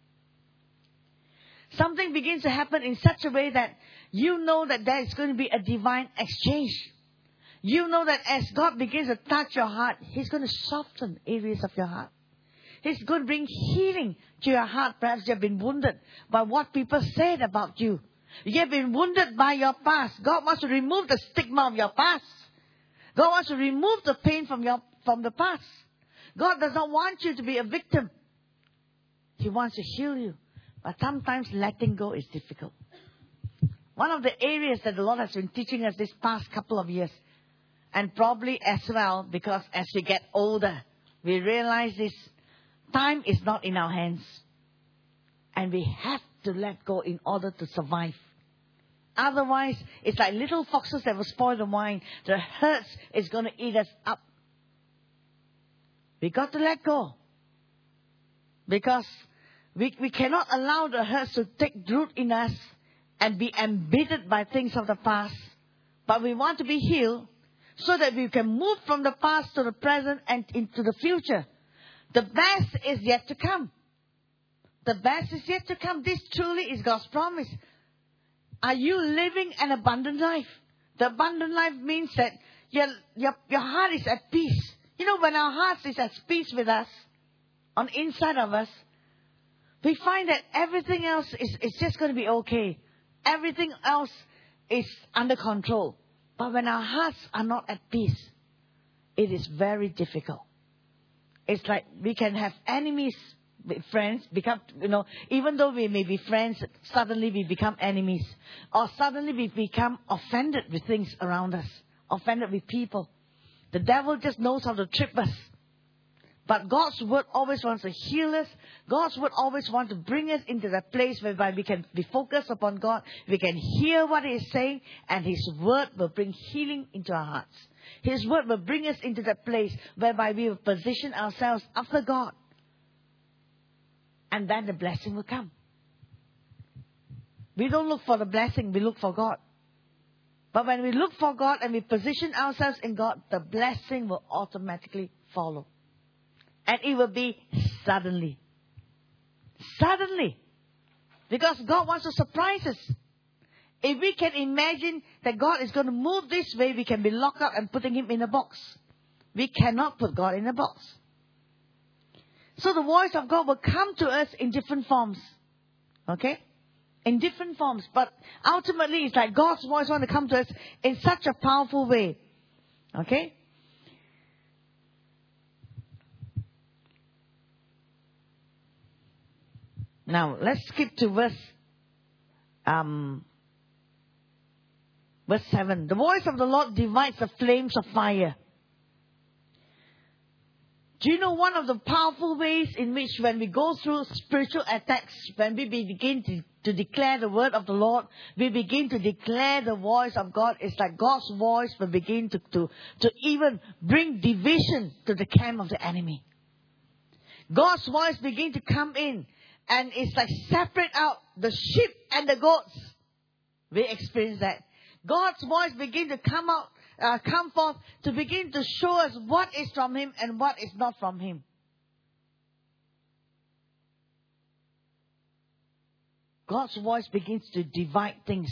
Something begins to happen in such a way that you know that there is going to be a divine exchange. You know that as God begins to touch your heart, He's going to soften areas of your heart. He's going to bring healing to your heart. Perhaps you have been wounded by what people said about you. You have been wounded by your past. God wants to remove the stigma of your past. God wants to remove the pain from your from the past. God does not want you to be a victim. He wants to heal you. But sometimes letting go is difficult. One of the areas that the Lord has been teaching us this past couple of years, and probably as well because as we get older, we realize this time is not in our hands. And we have to let go in order to survive. Otherwise, it's like little foxes that will spoil the wine. The hurt is going to eat us up. We got to let go. Because we, we cannot allow the hurts to take root in us and be embittered by things of the past. But we want to be healed so that we can move from the past to the present and into the future. The best is yet to come. The best is yet to come. This truly is God's promise. Are you living an abundant life? The abundant life means that your, your, your heart is at peace. You know, when our heart is at peace with us, on the inside of us, we find that everything else is, is just going to be okay. Everything else is under control. But when our hearts are not at peace, it is very difficult. It's like we can have enemies, friends, become, you know, even though we may be friends, suddenly we become enemies. Or suddenly we become offended with things around us. Offended with people. The devil just knows how to trip us. But God's word always wants to heal us. God's word always wants to bring us into that place whereby we can be focused upon God. We can hear what He is saying, and His word will bring healing into our hearts. His word will bring us into that place whereby we will position ourselves after God. And then the blessing will come. We don't look for the blessing, we look for God. But when we look for God and we position ourselves in God, the blessing will automatically follow. And it will be suddenly. Suddenly. Because God wants to surprise us. If we can imagine that God is going to move this way, we can be locked up and putting Him in a box. We cannot put God in a box. So the voice of God will come to us in different forms. Okay? In different forms. But ultimately, it's like God's voice wants to come to us in such a powerful way. Okay? Now, let's skip to verse, um, verse seven. The voice of the Lord divides the flames of fire. Do you know one of the powerful ways in which when we go through spiritual attacks, when we begin to, to declare the word of the Lord, we begin to declare the voice of God. It's like God's voice will begin to, to, to even bring division to the camp of the enemy. God's voice begin to come in and it's like separate out the sheep and the goats. We experience that. God's voice begin to come out. Uh, come forth to begin to show us what is from Him and what is not from Him. God's voice begins to divide things.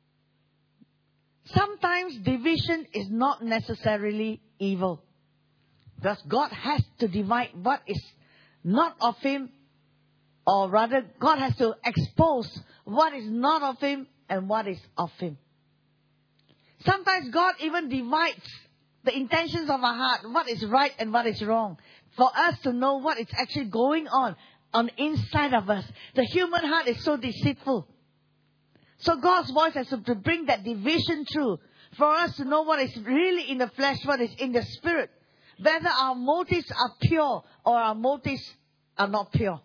Sometimes division is not necessarily evil. Because God has to divide what is not of Him, or rather God has to expose what is not of Him and what is of Him. Sometimes God even divides the intentions of our heart, what is right and what is wrong, for us to know what is actually going on on the inside of us. The human heart is so deceitful. So God's voice has to bring that division through for us to know what is really in the flesh, what is in the spirit. Whether our motives are pure or our motives are not pure.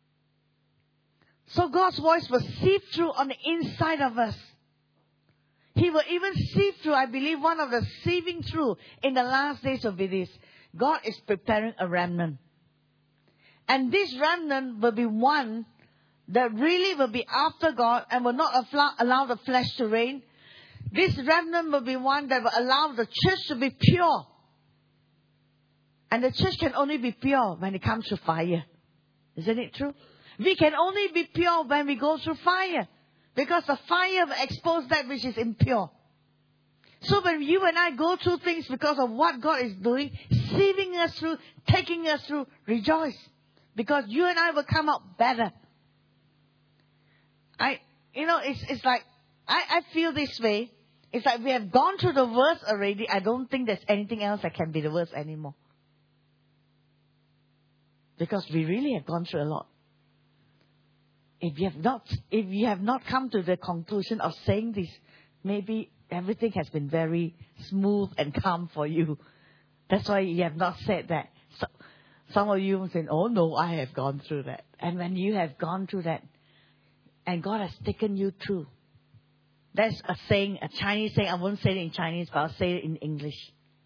So God's voice will seep through on the inside of us. He will even see through, I believe one of the sieving through in the last days will be this. God is preparing a remnant. And this remnant will be one that really will be after God and will not allow the flesh to reign. This remnant will be one that will allow the church to be pure. And the church can only be pure when it comes to fire. Isn't it true? We can only be pure when we go through fire. Because the fire will expose that which is impure. So when you and I go through things because of what God is doing, sieving us through, taking us through, rejoice. Because you and I will come out better. I, you know, it's it's like, I, I feel this way. It's like we have gone through the verse already. I don't think there's anything else that can be the verse anymore. Because we really have gone through a lot. If you have not, if you have not come to the conclusion of saying this, maybe everything has been very smooth and calm for you. That's why you have not said that. So, some of you will say, oh no, I have gone through that. And when you have gone through that, and God has taken you through, that's a saying, a Chinese saying. I won't say it in Chinese, but I'll say it in English.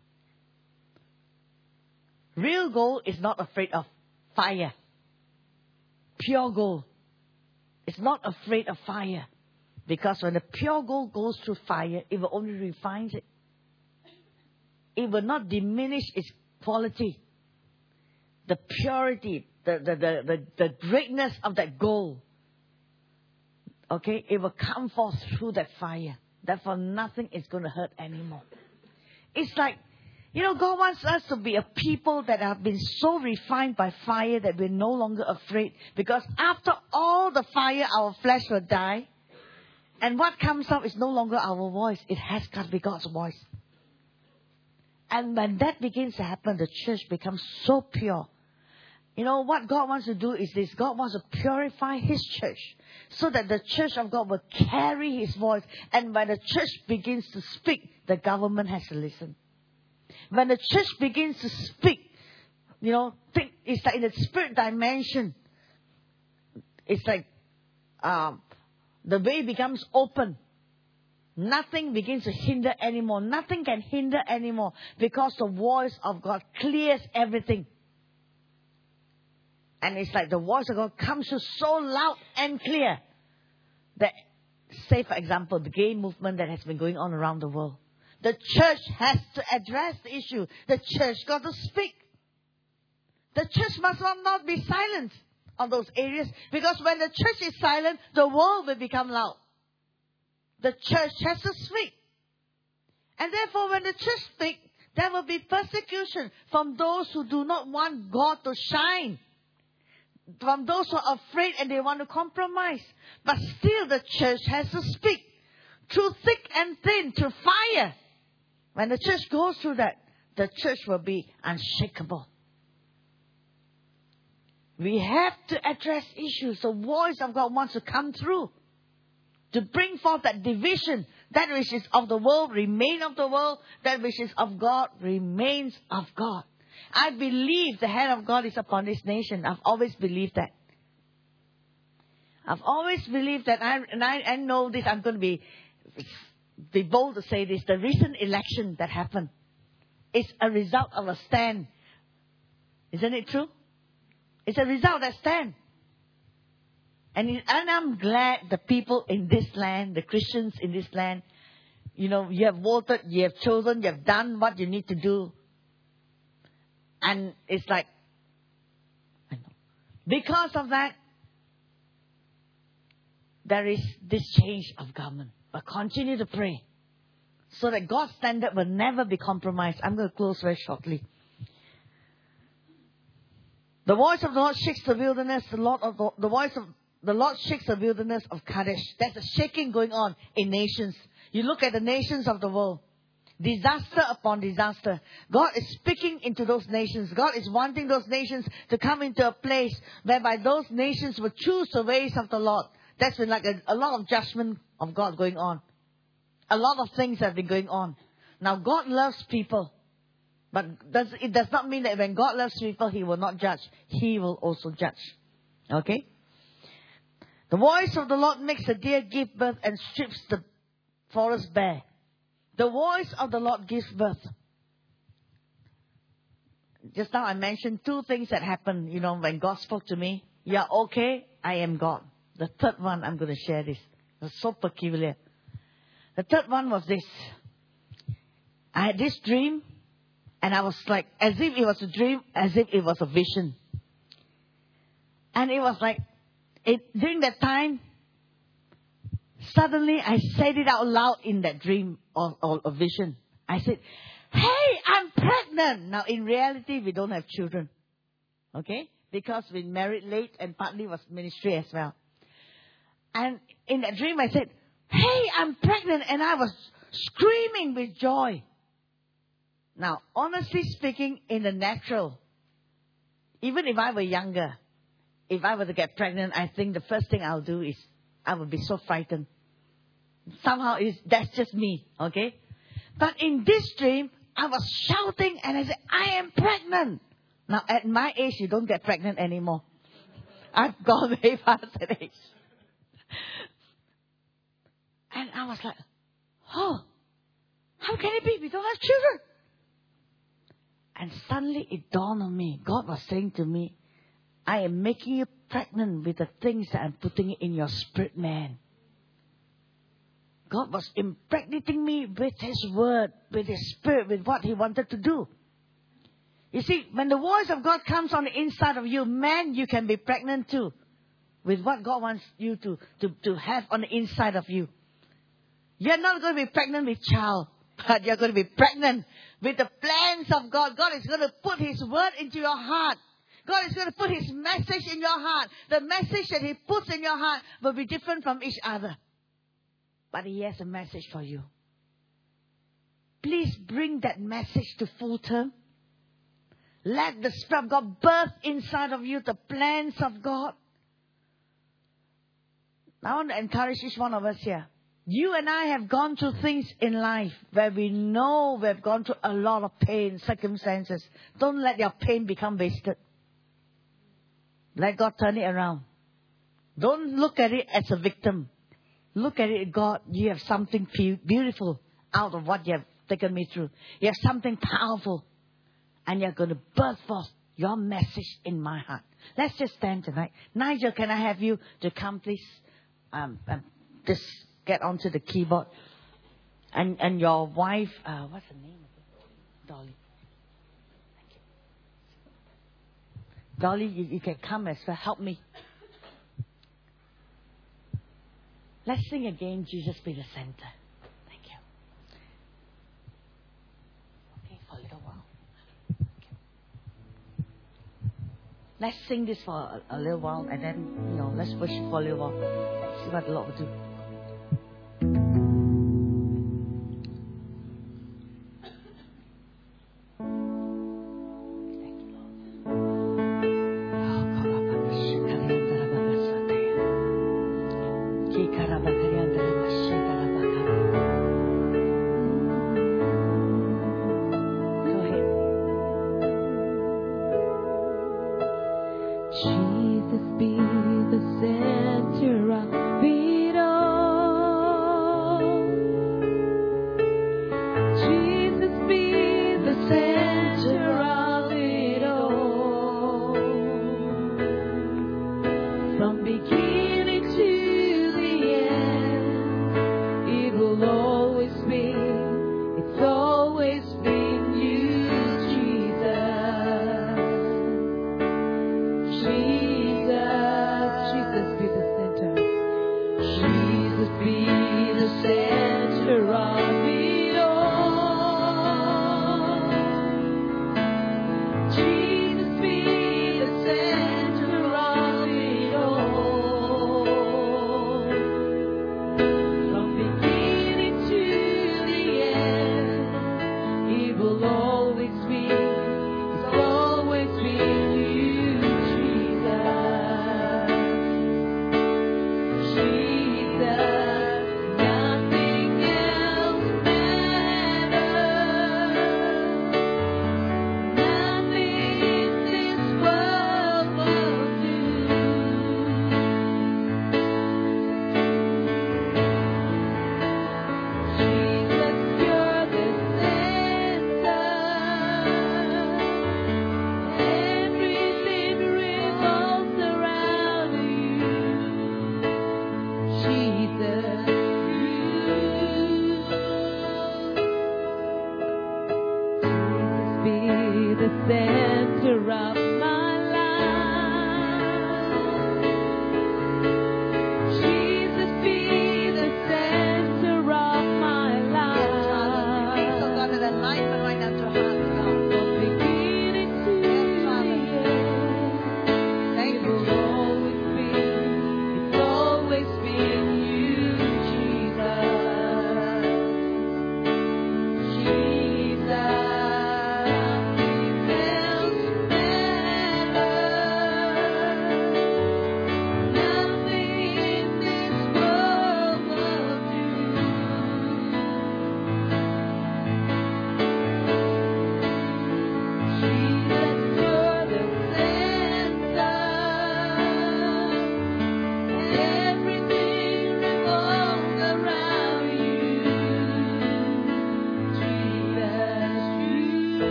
Real gold is not afraid of fire. Pure gold is not afraid of fire. Because when the pure gold goes through fire, it will only refine it. It will not diminish its quality. The purity, the, the, the, the, the greatness of that gold. Okay, it will come forth through that fire. Therefore, nothing is going to hurt anymore. It's like, you know, God wants us to be a people that have been so refined by fire that we're no longer afraid. Because after all the fire, our flesh will die. And what comes up is no longer our voice. It has got to be God's voice. And when that begins to happen, the church becomes so pure. You know, what God wants to do is this. God wants to purify His church so that the church of God will carry His voice. And when the church begins to speak, the government has to listen. When the church begins to speak, you know, think it's like in the spirit dimension. It's like um, the way becomes open. Nothing begins to hinder anymore. Nothing can hinder anymore because the voice of God clears everything. And it's like the voice of God comes to so loud and clear that say, for example, the gay movement that has been going on around the world. The church has to address the issue. The church got to speak. The church must not, not be silent on those areas, because when the church is silent, the world will become loud. The church has to speak. And therefore, when the church speaks, there will be persecution from those who do not want God to shine. From those who are afraid and they want to compromise. But still the church has to speak. Through thick and thin, through fire. When the church goes through that, the church will be unshakable. We have to address issues. The voice of God wants to come through. To bring forth that division. That which is of the world, remain of the world. That which is of God, remains of God. I believe the hand of God is upon this nation. I've always believed that. I've always believed that. I, and I, I know this. I'm going to be, be bold to say this. The recent election that happened is a result of a stand. Isn't it true? It's a result of that stand. And, it, and I'm glad the people in this land, the Christians in this land, you know, you have voted, you have chosen, you have done what you need to do. And it's like, I know. Because of that, there is this change of government. But continue to pray so that God's standard will never be compromised. I'm going to close very shortly. The voice of the Lord shakes the wilderness. The Lord of the, the voice of the Lord shakes the wilderness of Kadesh. There's a shaking going on in nations. You look at the nations of the world. Disaster upon disaster. God is speaking into those nations. God is wanting those nations to come into a place whereby those nations will choose the ways of the Lord. That's been like a, a lot of judgment of God going on. A lot of things have been going on. Now, God loves people. But does, it does not mean that when God loves people, He will not judge. He will also judge. Okay? The voice of the Lord makes the deer give birth and strips the forest bare. The voice of the Lord gives birth. Just now I mentioned two things that happened, you know, when God spoke to me. Yeah, okay, I am God. The third one, I'm going to share this. It's so peculiar. The third one was this. I had this dream, and I was like, as if it was a dream, as if it was a vision. And it was like, it, during that time, suddenly I said it out loud in that dream or, or a vision. I said, hey, I'm pregnant. Now, in reality, we don't have children. Okay? Because we married late and partly was ministry as well. And in that dream, I said, hey, I'm pregnant. And I was screaming with joy. Now, honestly speaking, in the natural, even if I were younger, if I were to get pregnant, I think the first thing I'll do is I would be so frightened. Somehow, it's, that's just me, okay? But in this dream, I was shouting and I said, I am pregnant. Now, at my age, you don't get pregnant anymore. I've gone way past that age. And I was like, oh, how can it be? We don't have children. And suddenly it dawned on me. God was saying to me, I am making you pregnant with the things that I'm putting in your spirit, man. God was impregnating me with His word, with His spirit, with what He wanted to do. You see, when the voice of God comes on the inside of you, man, you can be pregnant too. With what God wants you to, to, to have on the inside of you. You're not going to be pregnant with child, but you're going to be pregnant with the plans of God. God is going to put His word into your heart. God is going to put His message in your heart. The message that He puts in your heart will be different from each other. But He has a message for you. Please bring that message to full term. Let the Spirit of God birth inside of you the plans of God. I want to encourage each one of us here. You and I have gone through things in life where we know we've gone through a lot of pain, circumstances. Don't let your pain become wasted. Let God turn it around. Don't look at it as a victim. Look at it, God, you have something beautiful out of what you have taken me through. You have something powerful. And you're going to birth forth your message in my heart. Let's just stand tonight. Nigel, can I have you to come, please? Um, um, this get onto the keyboard. And and your wife, uh, what's her name again? Dolly. Thank you. Dolly, you, you can come as well. Help me. Let's sing again, Jesus be the center. Thank you. Okay, for a little while. Okay. Let's sing this for a, a little while, and then, you know, let's worship for a little while. See what the Lord will do.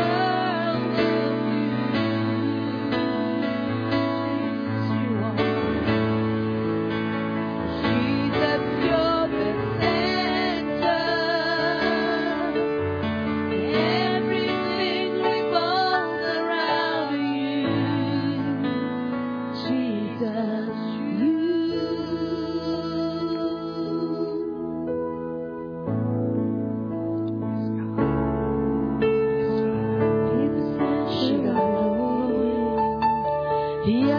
You are.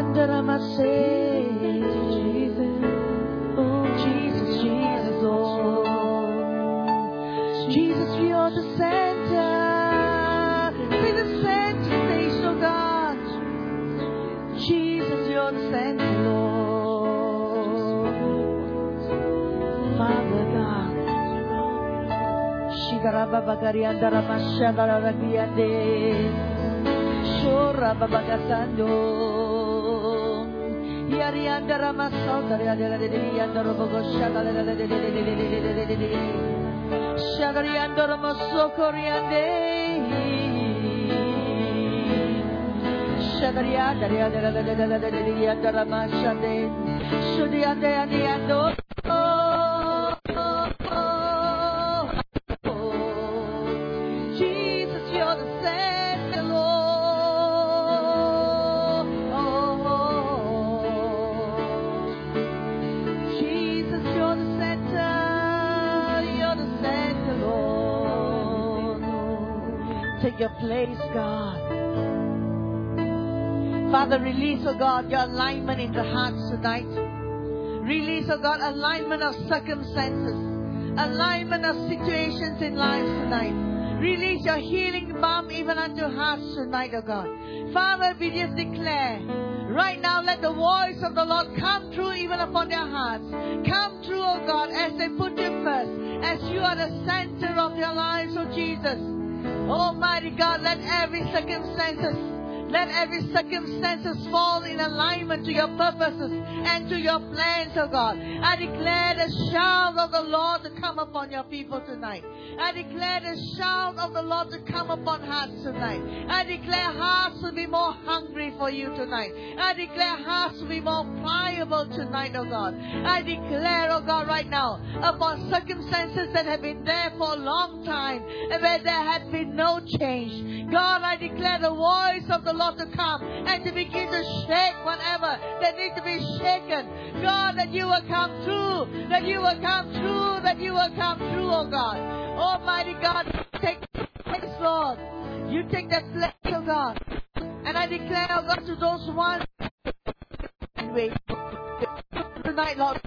Jesus, Jesus, Lord. Jesus, you are the center. Be the center stage, oh God. Jesus, you're the center, Lord. Father God. Shigaraba bagariandara mashagara ragiande. Shora babagasando. Yariandara masaldara yandara bogoshagara. Shagariandara masokoriande. Shagariandara yandara mashande. Shudiande aniando. Jesus, you're the center, Lord. Jesus, you're the center. You're the center, Lord. Take your place, God. Father, release, oh God, your alignment in the hearts tonight. Release, oh God, alignment of circumstances. Alignment of situations in lives tonight. Release your healing balm even unto hearts tonight, oh God. Father, we just declare, right now let the voice of the Lord come through even upon their hearts. Come through, oh God, as they put you first. As you are the center of their lives, oh Jesus. Almighty God, let every circumstances Let every circumstances fall in alignment to your purposes and to your plans, oh God. I declare the shout of the Lord to come upon your people tonight. I declare the shout of the Lord to come upon hearts tonight. I declare hearts to be more hungry for you tonight. I declare hearts to be more pliable tonight, oh God. I declare, oh God, right now, upon circumstances that have been there for a long time and where there had been no change. God, I declare the voice of the Lord to come and to begin to shake whatever that needs to be shaken. God, that you will come through, that you will come through, that you will come through, oh God. Almighty God, take place, Lord. You take that place, oh God. And I declare, oh God, to those ones wait tonight, Lord,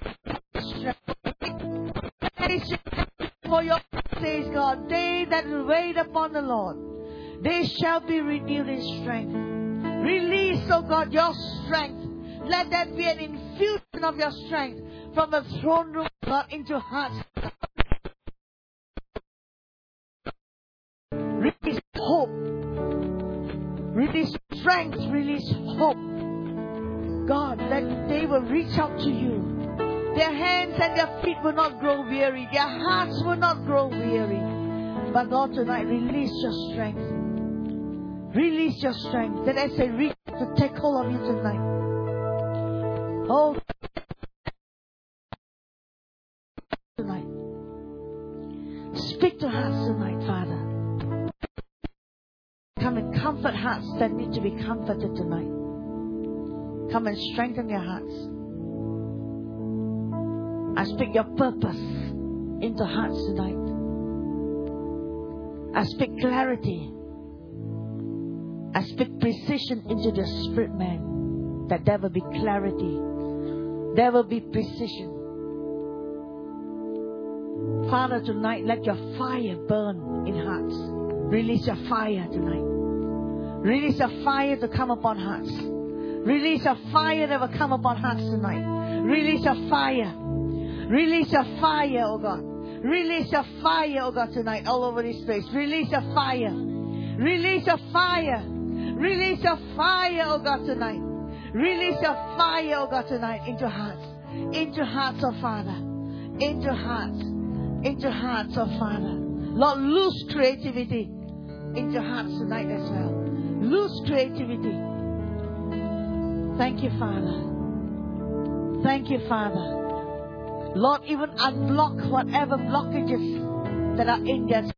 for your says God, they that wait upon the Lord, they shall be renewed in strength. Release, oh God, your strength. Let that be an infusion of your strength from the throne room, God, into hearts. Release hope. Release strength. Release hope. God, that they will reach out to you. Their hands and their feet will not grow weary. Their hearts will not grow weary. But Lord, tonight, release your strength. Release your strength. That as they reach to take hold of you tonight. Oh, tonight. Speak to hearts tonight, Father. Come and comfort hearts that need to be comforted tonight. Come and strengthen your hearts. I speak your purpose into hearts tonight. I speak clarity. I speak precision into the spirit man. That there will be clarity. There will be precision. Father, tonight let your fire burn in hearts. Release your fire tonight. Release your fire to come upon hearts. Release your fire that will come upon hearts tonight. Release your fire. Release your fire, oh God. Release your fire, oh God, tonight all over this place. Release your fire. Release your fire. Release your fire, oh God, tonight. Release your fire, oh God, tonight into hearts. Into hearts, oh Father. Into hearts. Into hearts, oh Father. Lord, loose creativity into hearts tonight as well. Loose creativity. Thank you, Father. Thank you, Father. Lord, even unblock whatever blockages that are in their